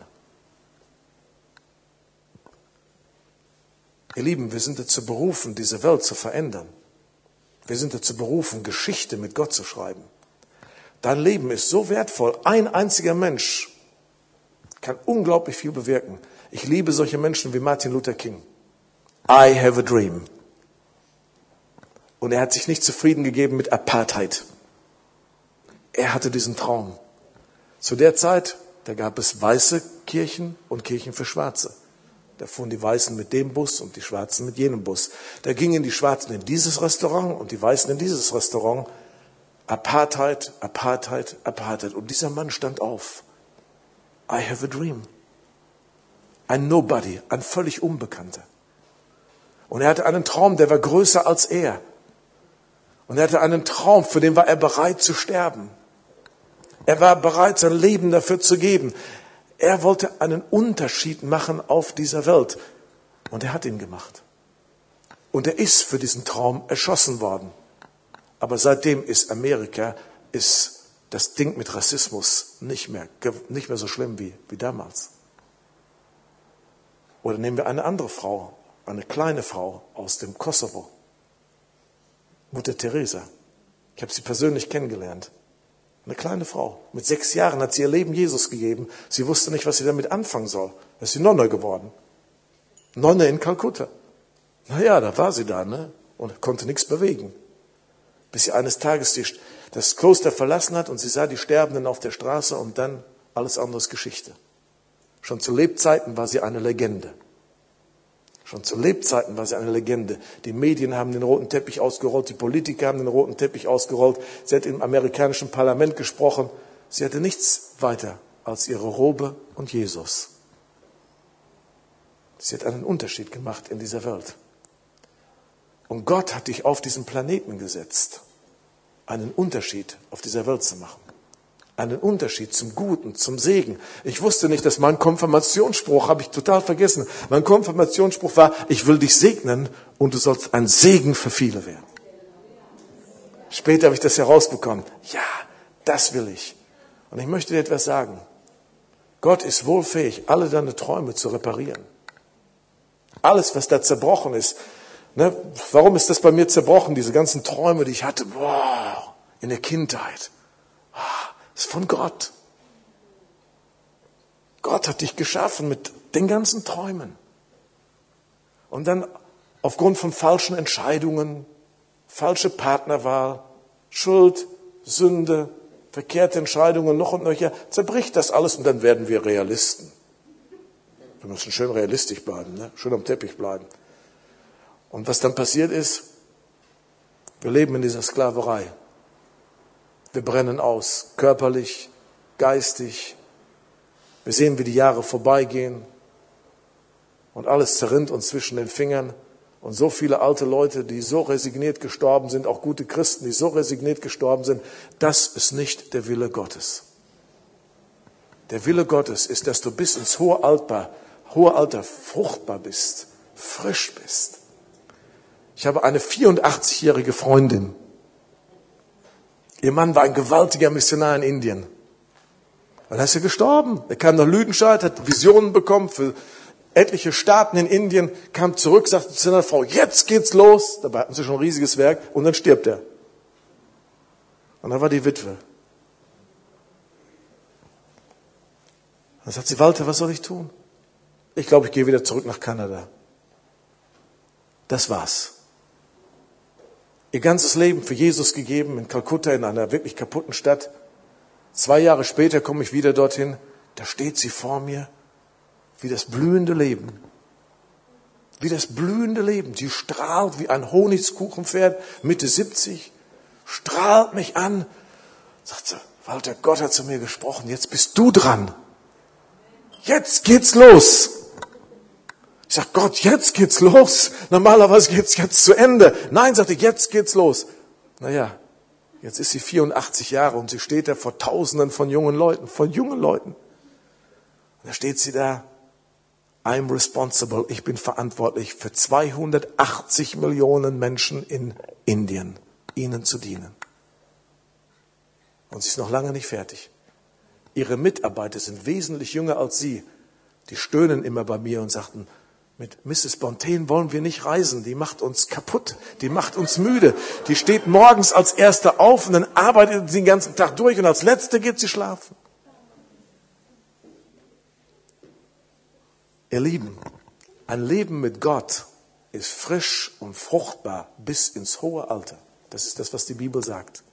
Ihr Lieben, wir sind dazu berufen, diese Welt zu verändern. Wir sind dazu berufen, Geschichte mit Gott zu schreiben. Dein Leben ist so wertvoll. Ein einziger Mensch kann unglaublich viel bewirken. Ich liebe solche Menschen wie Martin Luther King. I have a dream. Und er hat sich nicht zufrieden gegeben mit Apartheid. Er hatte diesen Traum. Zu der Zeit, da gab es weiße Kirchen und Kirchen für Schwarze. Da fuhren die Weißen mit dem Bus und die Schwarzen mit jenem Bus. Da gingen die Schwarzen in dieses Restaurant und die Weißen in dieses Restaurant. Apartheid, Apartheid, Apartheid. Und dieser Mann stand auf. I have a dream. Ein Nobody, ein völlig Unbekannter. Und er hatte einen Traum, der war größer als er. Und er hatte einen Traum, für den war er bereit zu sterben. Er war bereit, sein Leben dafür zu geben. Er wollte einen Unterschied machen auf dieser Welt. Und er hat ihn gemacht. Und er ist für diesen Traum erschossen worden. Aber seitdem ist Amerika, ist das Ding mit Rassismus nicht mehr, nicht mehr so schlimm wie, wie damals. Oder nehmen wir eine andere Frau, eine kleine Frau aus dem Kosovo. Mutter Teresa. Ich habe sie persönlich kennengelernt. Eine kleine Frau. Mit sechs Jahren hat sie ihr Leben Jesus gegeben. Sie wusste nicht, was sie damit anfangen soll. Da ist sie Nonne geworden. Nonne in Kalkutta. Naja, da war sie da, ne? Und konnte nichts bewegen. Bis sie eines Tages die, das Kloster verlassen hat und sie sah die Sterbenden auf der Straße und dann alles andere ist Geschichte. Schon zu Lebzeiten war sie eine Legende. Schon zu Lebzeiten war sie eine Legende. Die Medien haben den roten Teppich ausgerollt, die Politiker haben den roten Teppich ausgerollt. Sie hat im amerikanischen Parlament gesprochen. Sie hatte nichts weiter als ihre Robe und Jesus. Sie hat einen Unterschied gemacht in dieser Welt. Und Gott hat dich auf diesen Planeten gesetzt, einen Unterschied auf dieser Welt zu machen. Einen Unterschied zum Guten, zum Segen. Ich wusste nicht, dass mein Konfirmationsspruch, habe ich total vergessen, mein Konfirmationsspruch war, ich will dich segnen und du sollst ein Segen für viele werden. Später habe ich das herausbekommen. Ja, das will ich. Und ich möchte dir etwas sagen. Gott ist wohl fähig, alle deine Träume zu reparieren. Alles, was da zerbrochen ist. Ne? Warum ist das bei mir zerbrochen? Diese ganzen Träume, die ich hatte, boah, in der Kindheit. Das ist von Gott. Gott hat dich geschaffen mit den ganzen Träumen. Und dann aufgrund von falschen Entscheidungen, falsche Partnerwahl, Schuld, Sünde, verkehrte Entscheidungen, noch und nöcher, zerbricht das alles und dann werden wir Realisten. Wir müssen schön realistisch bleiben, ne? Schön am Teppich bleiben. Und was dann passiert ist, wir leben in dieser Sklaverei. Wir brennen aus, körperlich, geistig. Wir sehen, wie die Jahre vorbeigehen und alles zerrinnt uns zwischen den Fingern. Und so viele alte Leute, die so resigniert gestorben sind, auch gute Christen, die so resigniert gestorben sind, das ist nicht der Wille Gottes. Der Wille Gottes ist, dass du bis ins hohe Alter, hohe Alter fruchtbar bist, frisch bist. Ich habe eine vierundachtzigjährige Freundin. Ihr Mann war ein gewaltiger Missionar in Indien. Und dann ist er gestorben. Er kam nach Lüdenscheid, hat Visionen bekommen für etliche Staaten in Indien, kam zurück, sagte zu seiner Frau, jetzt geht's los. Dabei hatten sie schon ein riesiges Werk und dann stirbt er. Und dann war die Witwe. Dann sagt sie, Walter, was soll ich tun? Ich glaube, ich gehe wieder zurück nach Kanada. Das war's. Ihr ganzes Leben für Jesus gegeben in Kalkutta, in einer wirklich kaputten Stadt. Zwei Jahre später komme ich wieder dorthin. Da steht sie vor mir, wie das blühende Leben. Wie das blühende Leben. Die strahlt wie ein Honigkuchenpferd, Mitte siebzig. Strahlt mich an. Sagt sie, Walter, Gott hat zu mir gesprochen. Jetzt bist du dran. Jetzt geht's los. Ich sag, Gott, jetzt geht's los. Normalerweise geht's jetzt zu Ende. Nein, sagte, jetzt geht's los. Naja, jetzt ist sie vierundachtzig Jahre und sie steht da vor Tausenden von jungen Leuten, von jungen Leuten. Und da steht sie da, I'm responsible, ich bin verantwortlich für zweihundertachtzig Millionen Menschen in Indien, ihnen zu dienen. Und sie ist noch lange nicht fertig. Ihre Mitarbeiter sind wesentlich jünger als sie. Die stöhnen immer bei mir und sagten, mit Misses Bonten wollen wir nicht reisen. Die macht uns kaputt. Die macht uns müde. Die steht morgens als Erste auf und dann arbeitet sie den ganzen Tag durch und als Letzte geht sie schlafen. Ihr Lieben, ein Leben mit Gott ist frisch und fruchtbar bis ins hohe Alter. Das ist das, was die Bibel sagt.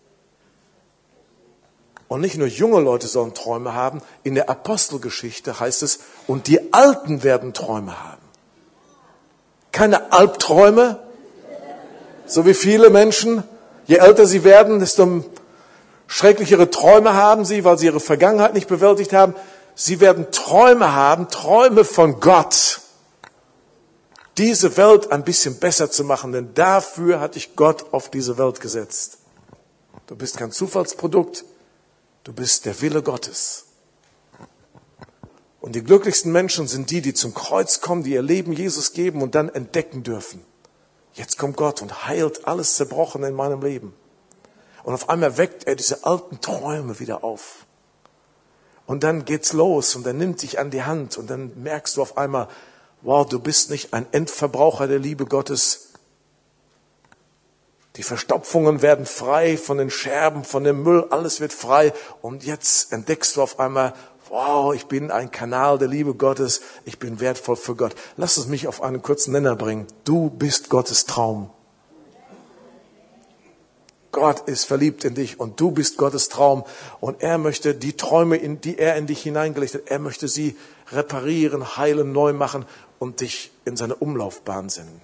Und nicht nur junge Leute sollen Träume haben. In der Apostelgeschichte heißt es, und die Alten werden Träume haben. Keine Albträume, so wie viele Menschen. Je älter sie werden, desto schrecklichere Träume haben sie, weil sie ihre Vergangenheit nicht bewältigt haben. Sie werden Träume haben, Träume von Gott. Diese Welt ein bisschen besser zu machen, denn dafür hat dich Gott auf diese Welt gesetzt. Du bist kein Zufallsprodukt, du bist der Wille Gottes. Und die glücklichsten Menschen sind die, die zum Kreuz kommen, die ihr Leben Jesus geben und dann entdecken dürfen. Jetzt kommt Gott und heilt alles Zerbrochene in meinem Leben. Und auf einmal weckt er diese alten Träume wieder auf. Und dann geht's los und er nimmt dich an die Hand und dann merkst du auf einmal, wow, du bist nicht ein Endverbraucher der Liebe Gottes. Die Verstopfungen werden frei von den Scherben, von dem Müll, alles wird frei. Und jetzt entdeckst du auf einmal, wow, ich bin ein Kanal der Liebe Gottes, ich bin wertvoll für Gott. Lass es mich auf einen kurzen Nenner bringen. Du bist Gottes Traum. Gott ist verliebt in dich und du bist Gottes Traum. Und er möchte die Träume, in die er in dich hineingelegt hat, er möchte sie reparieren, heilen, neu machen und dich in seine Umlaufbahn senden.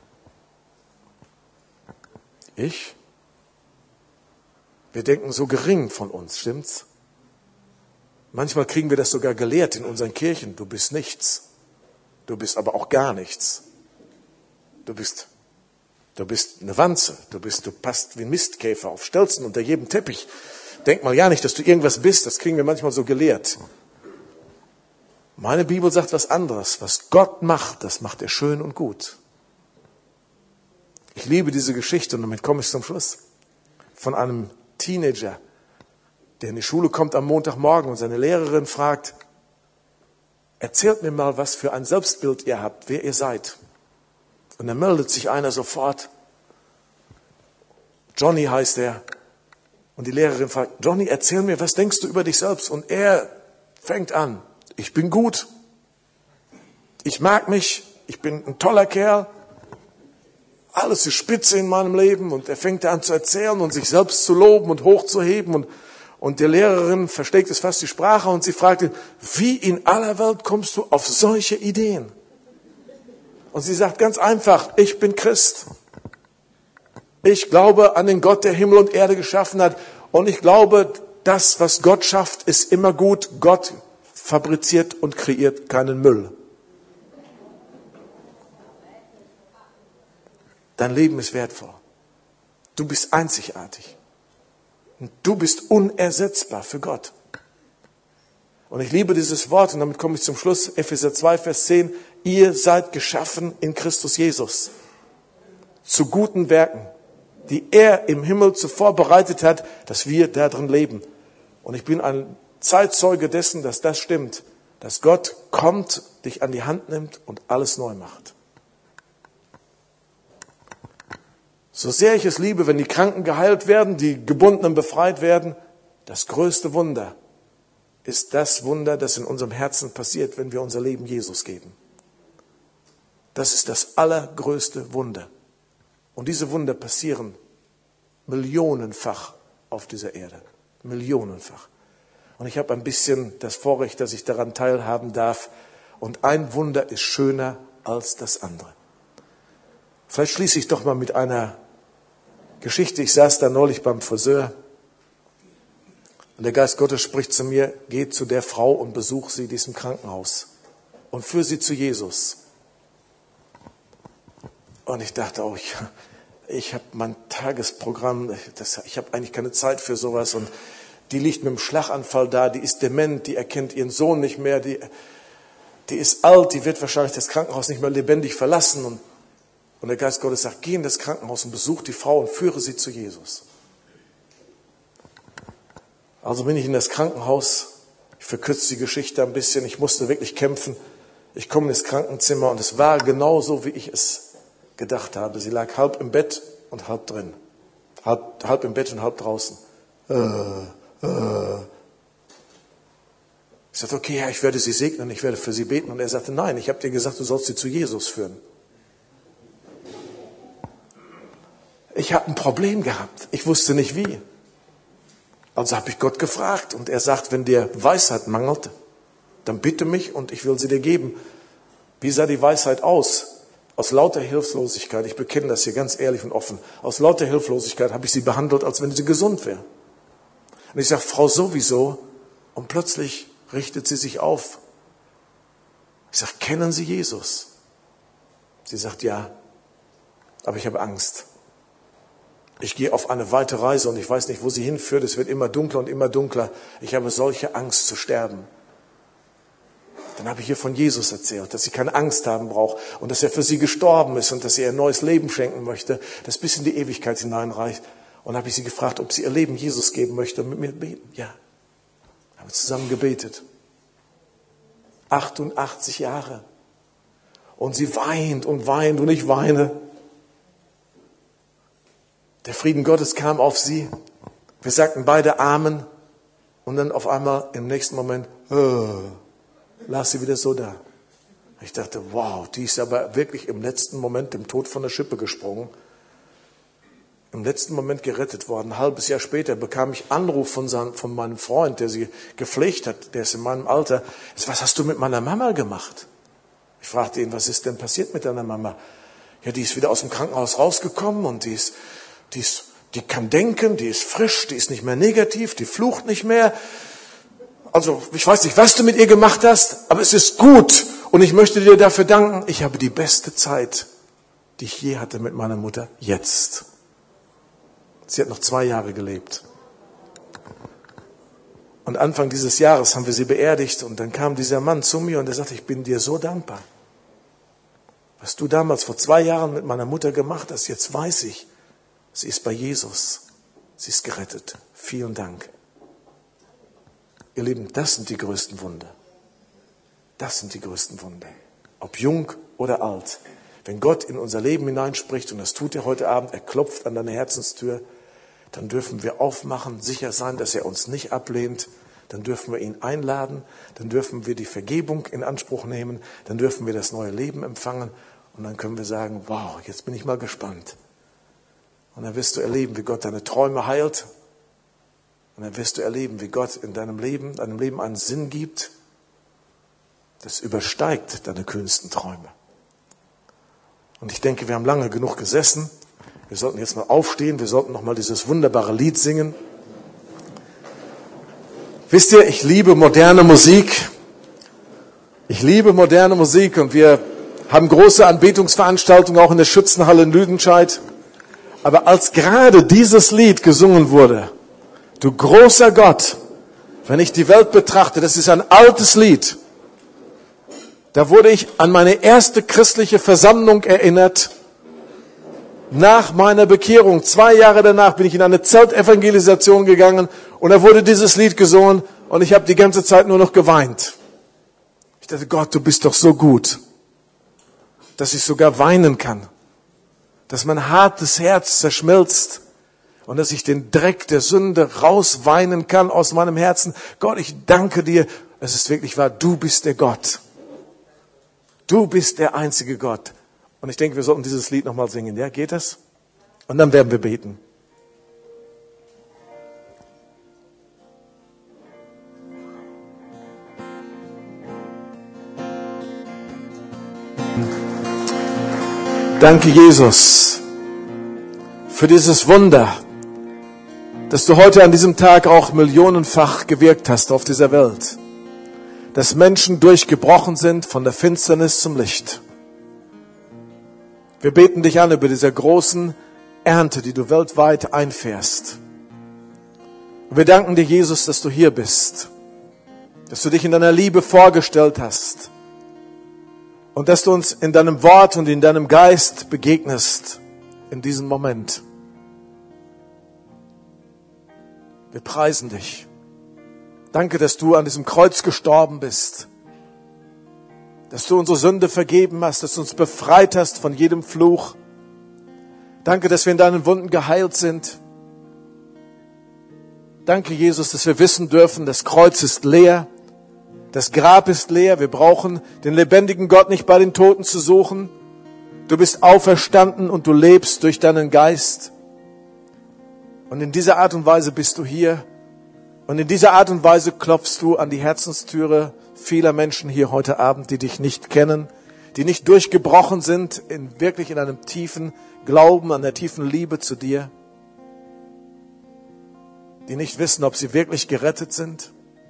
Ich? Wir denken so gering von uns, stimmt's? Manchmal kriegen wir das sogar gelehrt in unseren Kirchen. Du bist nichts. Du bist aber auch gar nichts. Du bist, du bist eine Wanze. Du bist, du passt wie ein Mistkäfer auf Stelzen unter jedem Teppich. Denk mal ja nicht, dass du irgendwas bist. Das kriegen wir manchmal so gelehrt. Meine Bibel sagt was anderes. Was Gott macht, das macht er schön und gut. Ich liebe diese Geschichte und damit komme ich zum Schluss. Von einem Teenager, der in die Schule kommt am Montagmorgen und seine Lehrerin fragt, erzählt mir mal, was für ein Selbstbild ihr habt, wer ihr seid. Und dann meldet sich einer sofort. Johnny heißt er. Und die Lehrerin fragt, Johnny, erzähl mir, was denkst du über dich selbst? Und er fängt an, ich bin gut. Ich mag mich. Ich bin ein toller Kerl. Alles ist spitze in meinem Leben. Und er fängt an zu erzählen und sich selbst zu loben und hochzuheben. Und, und der Lehrerin versteckt es fast die Sprache und sie fragt ihn, wie in aller Welt kommst du auf solche Ideen? Und sie sagt ganz einfach, ich bin Christ. Ich glaube an den Gott, der Himmel und Erde geschaffen hat. Und ich glaube, das, was Gott schafft, ist immer gut. Gott fabriziert und kreiert keinen Müll. Dein Leben ist wertvoll. Du bist einzigartig. Und du bist unersetzbar für Gott. Und ich liebe dieses Wort, und damit komme ich zum Schluss, Epheser zwei, Vers zehn. Ihr seid geschaffen in Christus Jesus zu guten Werken, die er im Himmel zuvor bereitet hat, dass wir darin leben. Und ich bin ein Zeitzeuge dessen, dass das stimmt, dass Gott kommt, dich an die Hand nimmt und alles neu macht. So sehr ich es liebe, wenn die Kranken geheilt werden, die Gebundenen befreit werden, das größte Wunder ist das Wunder, das in unserem Herzen passiert, wenn wir unser Leben Jesus geben. Das ist das allergrößte Wunder. Und diese Wunder passieren millionenfach auf dieser Erde. Millionenfach. Und ich habe ein bisschen das Vorrecht, dass ich daran teilhaben darf. Und ein Wunder ist schöner als das andere. Vielleicht schließe ich doch mal mit einer Geschichte. Ich saß da neulich beim Friseur. Und der Geist Gottes spricht zu mir, geh zu der Frau und besuch sie, die ist im Krankenhaus. Und führ sie zu Jesus. Und ich dachte auch, ich, ich habe mein Tagesprogramm, das, ich habe eigentlich keine Zeit für sowas. Und die liegt mit einem Schlaganfall da, die ist dement, die erkennt ihren Sohn nicht mehr, die, die ist alt, die wird wahrscheinlich das Krankenhaus nicht mehr lebendig verlassen. Und, und der Geist Gottes sagt, geh in das Krankenhaus und besuch die Frau und führe sie zu Jesus. Also bin ich in das Krankenhaus, ich verkürze die Geschichte ein bisschen, ich musste wirklich kämpfen. Ich komme in das Krankenzimmer und es war genauso, wie ich es gedacht habe. Sie lag halb im Bett und halb drin. Halb, halb im Bett und halb draußen. Äh, äh. Ich sagte, okay, Herr, ich werde sie segnen, ich werde für sie beten. Und er sagte, nein, ich habe dir gesagt, du sollst sie zu Jesus führen. Ich habe ein Problem gehabt. Ich wusste nicht wie. Also habe ich Gott gefragt. Und er sagt, wenn dir Weisheit mangelt, dann bitte mich und ich will sie dir geben. Wie sah die Weisheit aus? Aus lauter Hilflosigkeit, ich bekenne das hier ganz ehrlich und offen, aus lauter Hilflosigkeit habe ich sie behandelt, als wenn sie gesund wäre. Und ich sage, Frau sowieso, und plötzlich richtet sie sich auf. Ich sage, kennen Sie Jesus? Sie sagt, ja, aber ich habe Angst. Ich gehe auf eine weite Reise und ich weiß nicht, wo sie hinführt. Es wird immer dunkler und immer dunkler. Ich habe solche Angst zu sterben. Dann habe ich ihr von Jesus erzählt, dass sie keine Angst haben braucht und dass er für sie gestorben ist und dass er ihr ein neues Leben schenken möchte, das bis in die Ewigkeit hineinreicht. Und dann habe ich sie gefragt, ob sie ihr Leben Jesus geben möchte und mit mir beten. Ja, haben wir zusammen gebetet. achtundachtzig Jahre. Und sie weint und weint und ich weine. Der Frieden Gottes kam auf sie. Wir sagten beide Amen und dann auf einmal im nächsten Moment, oh, las sie wieder so da. Ich dachte, wow, die ist aber wirklich im letzten Moment dem Tod von der Schippe gesprungen. Im letzten Moment gerettet worden. Ein halbes Jahr später bekam ich Anruf von, seinem, von meinem Freund, der sie gepflegt hat, der ist in meinem Alter. Was hast du mit meiner Mama gemacht? Ich fragte ihn, was ist denn passiert mit deiner Mama? Ja, die ist wieder aus dem Krankenhaus rausgekommen und die ist, die ist, die kann denken, die ist frisch, die ist nicht mehr negativ, die flucht nicht mehr. Also, ich weiß nicht, was du mit ihr gemacht hast, aber es ist gut. Und ich möchte dir dafür danken. Ich habe die beste Zeit, die ich je hatte mit meiner Mutter, jetzt. Sie hat noch zwei Jahre gelebt. Und Anfang dieses Jahres haben wir sie beerdigt. Und dann kam dieser Mann zu mir und er sagte, ich bin dir so dankbar. Was du damals vor zwei Jahren mit meiner Mutter gemacht hast, jetzt weiß ich, sie ist bei Jesus. Sie ist gerettet. Vielen Dank. Ihr Lieben, das sind die größten Wunder. Das sind die größten Wunder. Ob jung oder alt. Wenn Gott in unser Leben hineinspricht, und das tut er heute Abend, er klopft an deine Herzenstür, dann dürfen wir aufmachen, sicher sein, dass er uns nicht ablehnt. Dann dürfen wir ihn einladen, dann dürfen wir die Vergebung in Anspruch nehmen, dann dürfen wir das neue Leben empfangen und dann können wir sagen, wow, jetzt bin ich mal gespannt. Und dann wirst du erleben, wie Gott deine Träume heilt. Und dann wirst du erleben, wie Gott in deinem Leben, deinem Leben einen Sinn gibt. Das übersteigt deine kühnsten Träume. Und ich denke, wir haben lange genug gesessen. Wir sollten jetzt mal aufstehen. Wir sollten noch mal dieses wunderbare Lied singen. Wisst ihr, ich liebe moderne Musik. Ich liebe moderne Musik und wir haben große Anbetungsveranstaltungen auch in der Schützenhalle in Lüdenscheid. Aber als gerade dieses Lied gesungen wurde, du großer Gott, Wenn ich die Welt betrachte, das ist ein altes Lied. Da wurde ich an meine erste christliche Versammlung erinnert. Nach meiner Bekehrung, zwei Jahre danach, bin ich in eine Zeltevangelisation gegangen und da wurde dieses Lied gesungen und ich habe die ganze Zeit nur noch geweint. Ich dachte, Gott, du bist doch so gut, dass ich sogar weinen kann, dass mein hartes Herz zerschmilzt und dass ich den Dreck der Sünde rausweinen kann aus meinem Herzen. Gott, ich danke dir, es ist wirklich wahr, du bist der Gott. Du bist der einzige Gott. Und ich denke, wir sollten dieses Lied nochmal singen. Ja, geht das? Und dann werden wir beten. Danke, Jesus, für dieses Wunder, dass du heute an diesem Tag auch millionenfach gewirkt hast auf dieser Welt. Dass Menschen durchgebrochen sind von der Finsternis zum Licht. Wir beten dich an über dieser großen Ernte, die du weltweit einfährst. Und wir danken dir, Jesus, dass du hier bist. Dass du dich in deiner Liebe vorgestellt hast. Und dass du uns in deinem Wort und in deinem Geist begegnest in diesem Moment. Wir preisen dich. Danke, dass du an diesem Kreuz gestorben bist. Dass du unsere Sünde vergeben hast, dass du uns befreit hast von jedem Fluch. Danke, dass wir in deinen Wunden geheilt sind. Danke, Jesus, dass wir wissen dürfen, das Kreuz ist leer, das Grab ist leer. Wir brauchen den lebendigen Gott nicht bei den Toten zu suchen. Du bist auferstanden und du lebst durch deinen Geist. Und in dieser Art und Weise bist du hier. Und in dieser Art und Weise klopfst du an die Herzenstüre vieler Menschen hier heute Abend, die dich nicht kennen, die nicht durchgebrochen sind, in, wirklich in einem tiefen Glauben, an der tiefen Liebe zu dir, die nicht wissen, ob sie wirklich gerettet sind,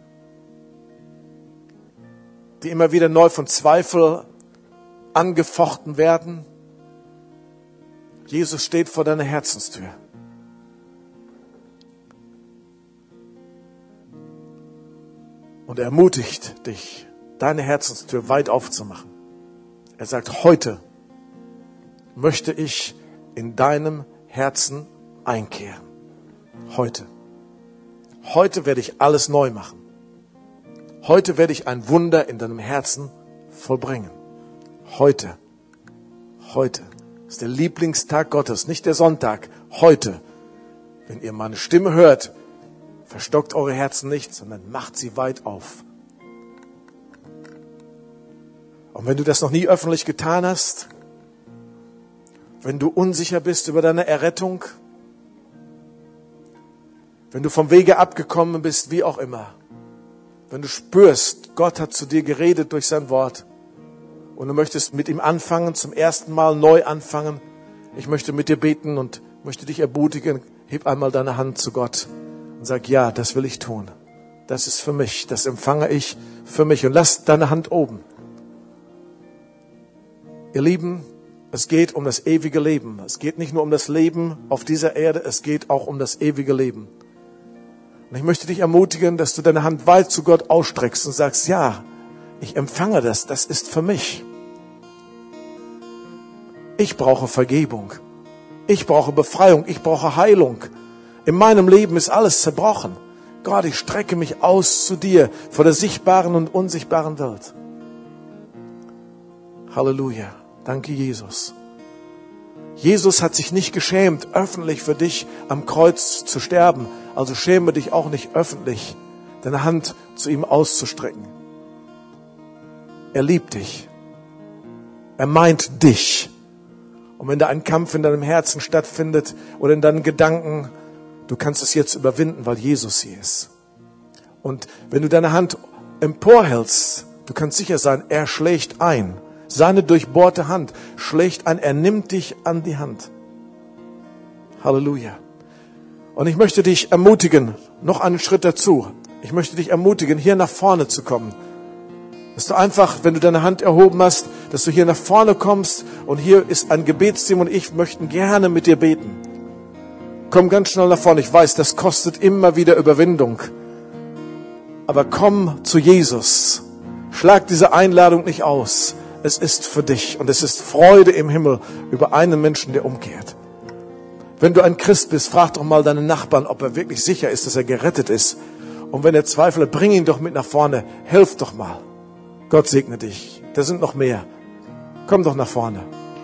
die immer wieder neu von Zweifel angefochten werden. Jesus steht vor deiner Herzenstür. Und er ermutigt dich, deine Herzenstür weit aufzumachen. Er sagt, heute möchte ich in deinem Herzen einkehren. Heute. Heute werde ich alles neu machen. Heute werde ich ein Wunder in deinem Herzen vollbringen. Heute. Heute ist der Lieblingstag Gottes, nicht der Sonntag. Heute. Wenn ihr meine Stimme hört, verstockt eure Herzen nicht, sondern macht sie weit auf. Und wenn du das noch nie öffentlich getan hast, wenn du unsicher bist über deine Errettung, wenn du vom Wege abgekommen bist, wie auch immer, wenn du spürst, Gott hat zu dir geredet durch sein Wort und du möchtest mit ihm anfangen, zum ersten Mal neu anfangen, ich möchte mit dir beten und möchte dich ermutigen, heb einmal deine Hand zu Gott. Und sag, ja, das will ich tun. Das ist für mich. Das empfange ich für mich. Und lass deine Hand oben. Ihr Lieben, es geht um das ewige Leben. Es geht nicht nur um das Leben auf dieser Erde, es geht auch um das ewige Leben. Und ich möchte dich ermutigen, dass du deine Hand weit zu Gott ausstreckst und sagst, ja, ich empfange das. Das ist für mich. Ich brauche Vergebung. Ich brauche Befreiung. Ich brauche Heilung. In meinem Leben ist alles zerbrochen. Gott, ich strecke mich aus zu dir vor der sichtbaren und unsichtbaren Welt. Halleluja. Danke, Jesus. Jesus hat sich nicht geschämt, öffentlich für dich am Kreuz zu sterben. Also schäme dich auch nicht öffentlich, deine Hand zu ihm auszustrecken. Er liebt dich. Er meint dich. Und wenn da ein Kampf in deinem Herzen stattfindet oder in deinen Gedanken, du kannst es jetzt überwinden, weil Jesus hier ist. Und wenn du deine Hand emporhältst, du kannst sicher sein, er schlägt ein. Seine durchbohrte Hand schlägt ein, er nimmt dich an die Hand. Halleluja. Und ich möchte dich ermutigen, noch einen Schritt dazu. Ich möchte dich ermutigen, hier nach vorne zu kommen. Dass du einfach, wenn du deine Hand erhoben hast, dass du hier nach vorne kommst und hier ist ein Gebetsteam und ich möchten gerne mit dir beten. Komm ganz schnell nach vorne. Ich weiß, das kostet immer wieder Überwindung. Aber komm zu Jesus. Schlag diese Einladung nicht aus. Es ist für dich und es ist Freude im Himmel über einen Menschen, der umkehrt. Wenn du ein Christ bist, frag doch mal deinen Nachbarn, ob er wirklich sicher ist, dass er gerettet ist. Und wenn er zweifelt, bring ihn doch mit nach vorne. Hilf doch mal. Gott segne dich. Da sind noch mehr. Komm doch nach vorne.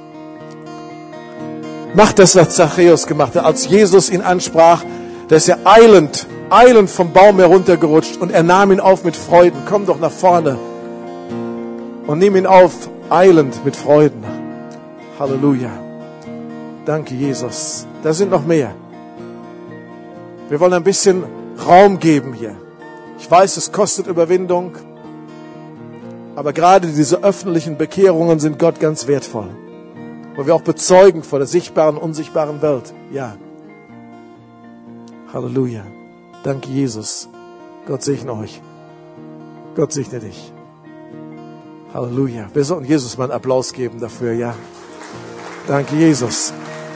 Mach das, was Zachäus gemacht hat. Als Jesus ihn ansprach, da ist er eilend, eilend vom Baum heruntergerutscht und er nahm ihn auf mit Freuden. Komm doch nach vorne und nimm ihn auf, eilend mit Freuden. Halleluja. Danke, Jesus. Da sind noch mehr. Wir wollen ein bisschen Raum geben hier. Ich weiß, es kostet Überwindung, aber gerade diese öffentlichen Bekehrungen sind Gott ganz wertvoll. Wo wir auch bezeugen vor der sichtbaren, unsichtbaren Welt. Ja. Halleluja. Danke, Jesus. Gott segne euch. Gott segne dich. Halleluja. Wir sollten Jesus mal einen Applaus geben dafür, ja. Danke, Jesus.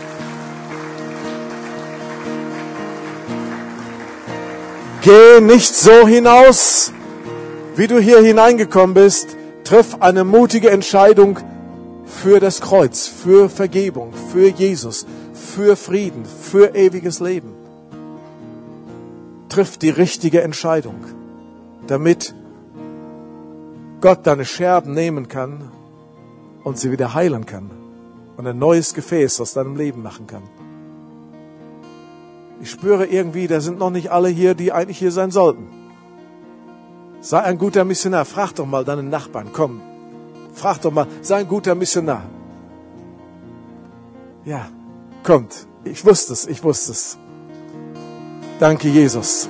Geh nicht so hinaus, wie du hier hineingekommen bist. Triff eine mutige Entscheidung für das Kreuz, für Vergebung, für Jesus, für Frieden, für ewiges Leben. Triff die richtige Entscheidung, damit Gott deine Scherben nehmen kann und sie wieder heilen kann und ein neues Gefäß aus deinem Leben machen kann. Ich spüre irgendwie, da sind noch nicht alle hier, die eigentlich hier sein sollten. Sei ein guter Missionar. Frag doch mal deinen Nachbarn. Komm, frag doch mal. Sei ein guter Missionar. Ja, kommt. Ich wusste es, ich wusste es. Danke, Jesus.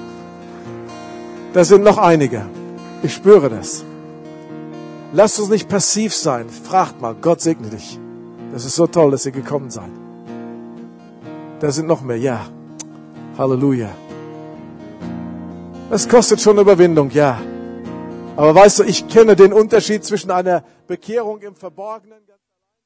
Da sind noch einige. Ich spüre das. Lasst uns nicht passiv sein. Fragt mal. Gott segne dich. Das ist so toll, dass ihr gekommen seid. Da sind noch mehr, ja. Halleluja. Es kostet schon Überwindung, ja. Aber weißt du, ich kenne den Unterschied zwischen einer Bekehrung im Verborgenen.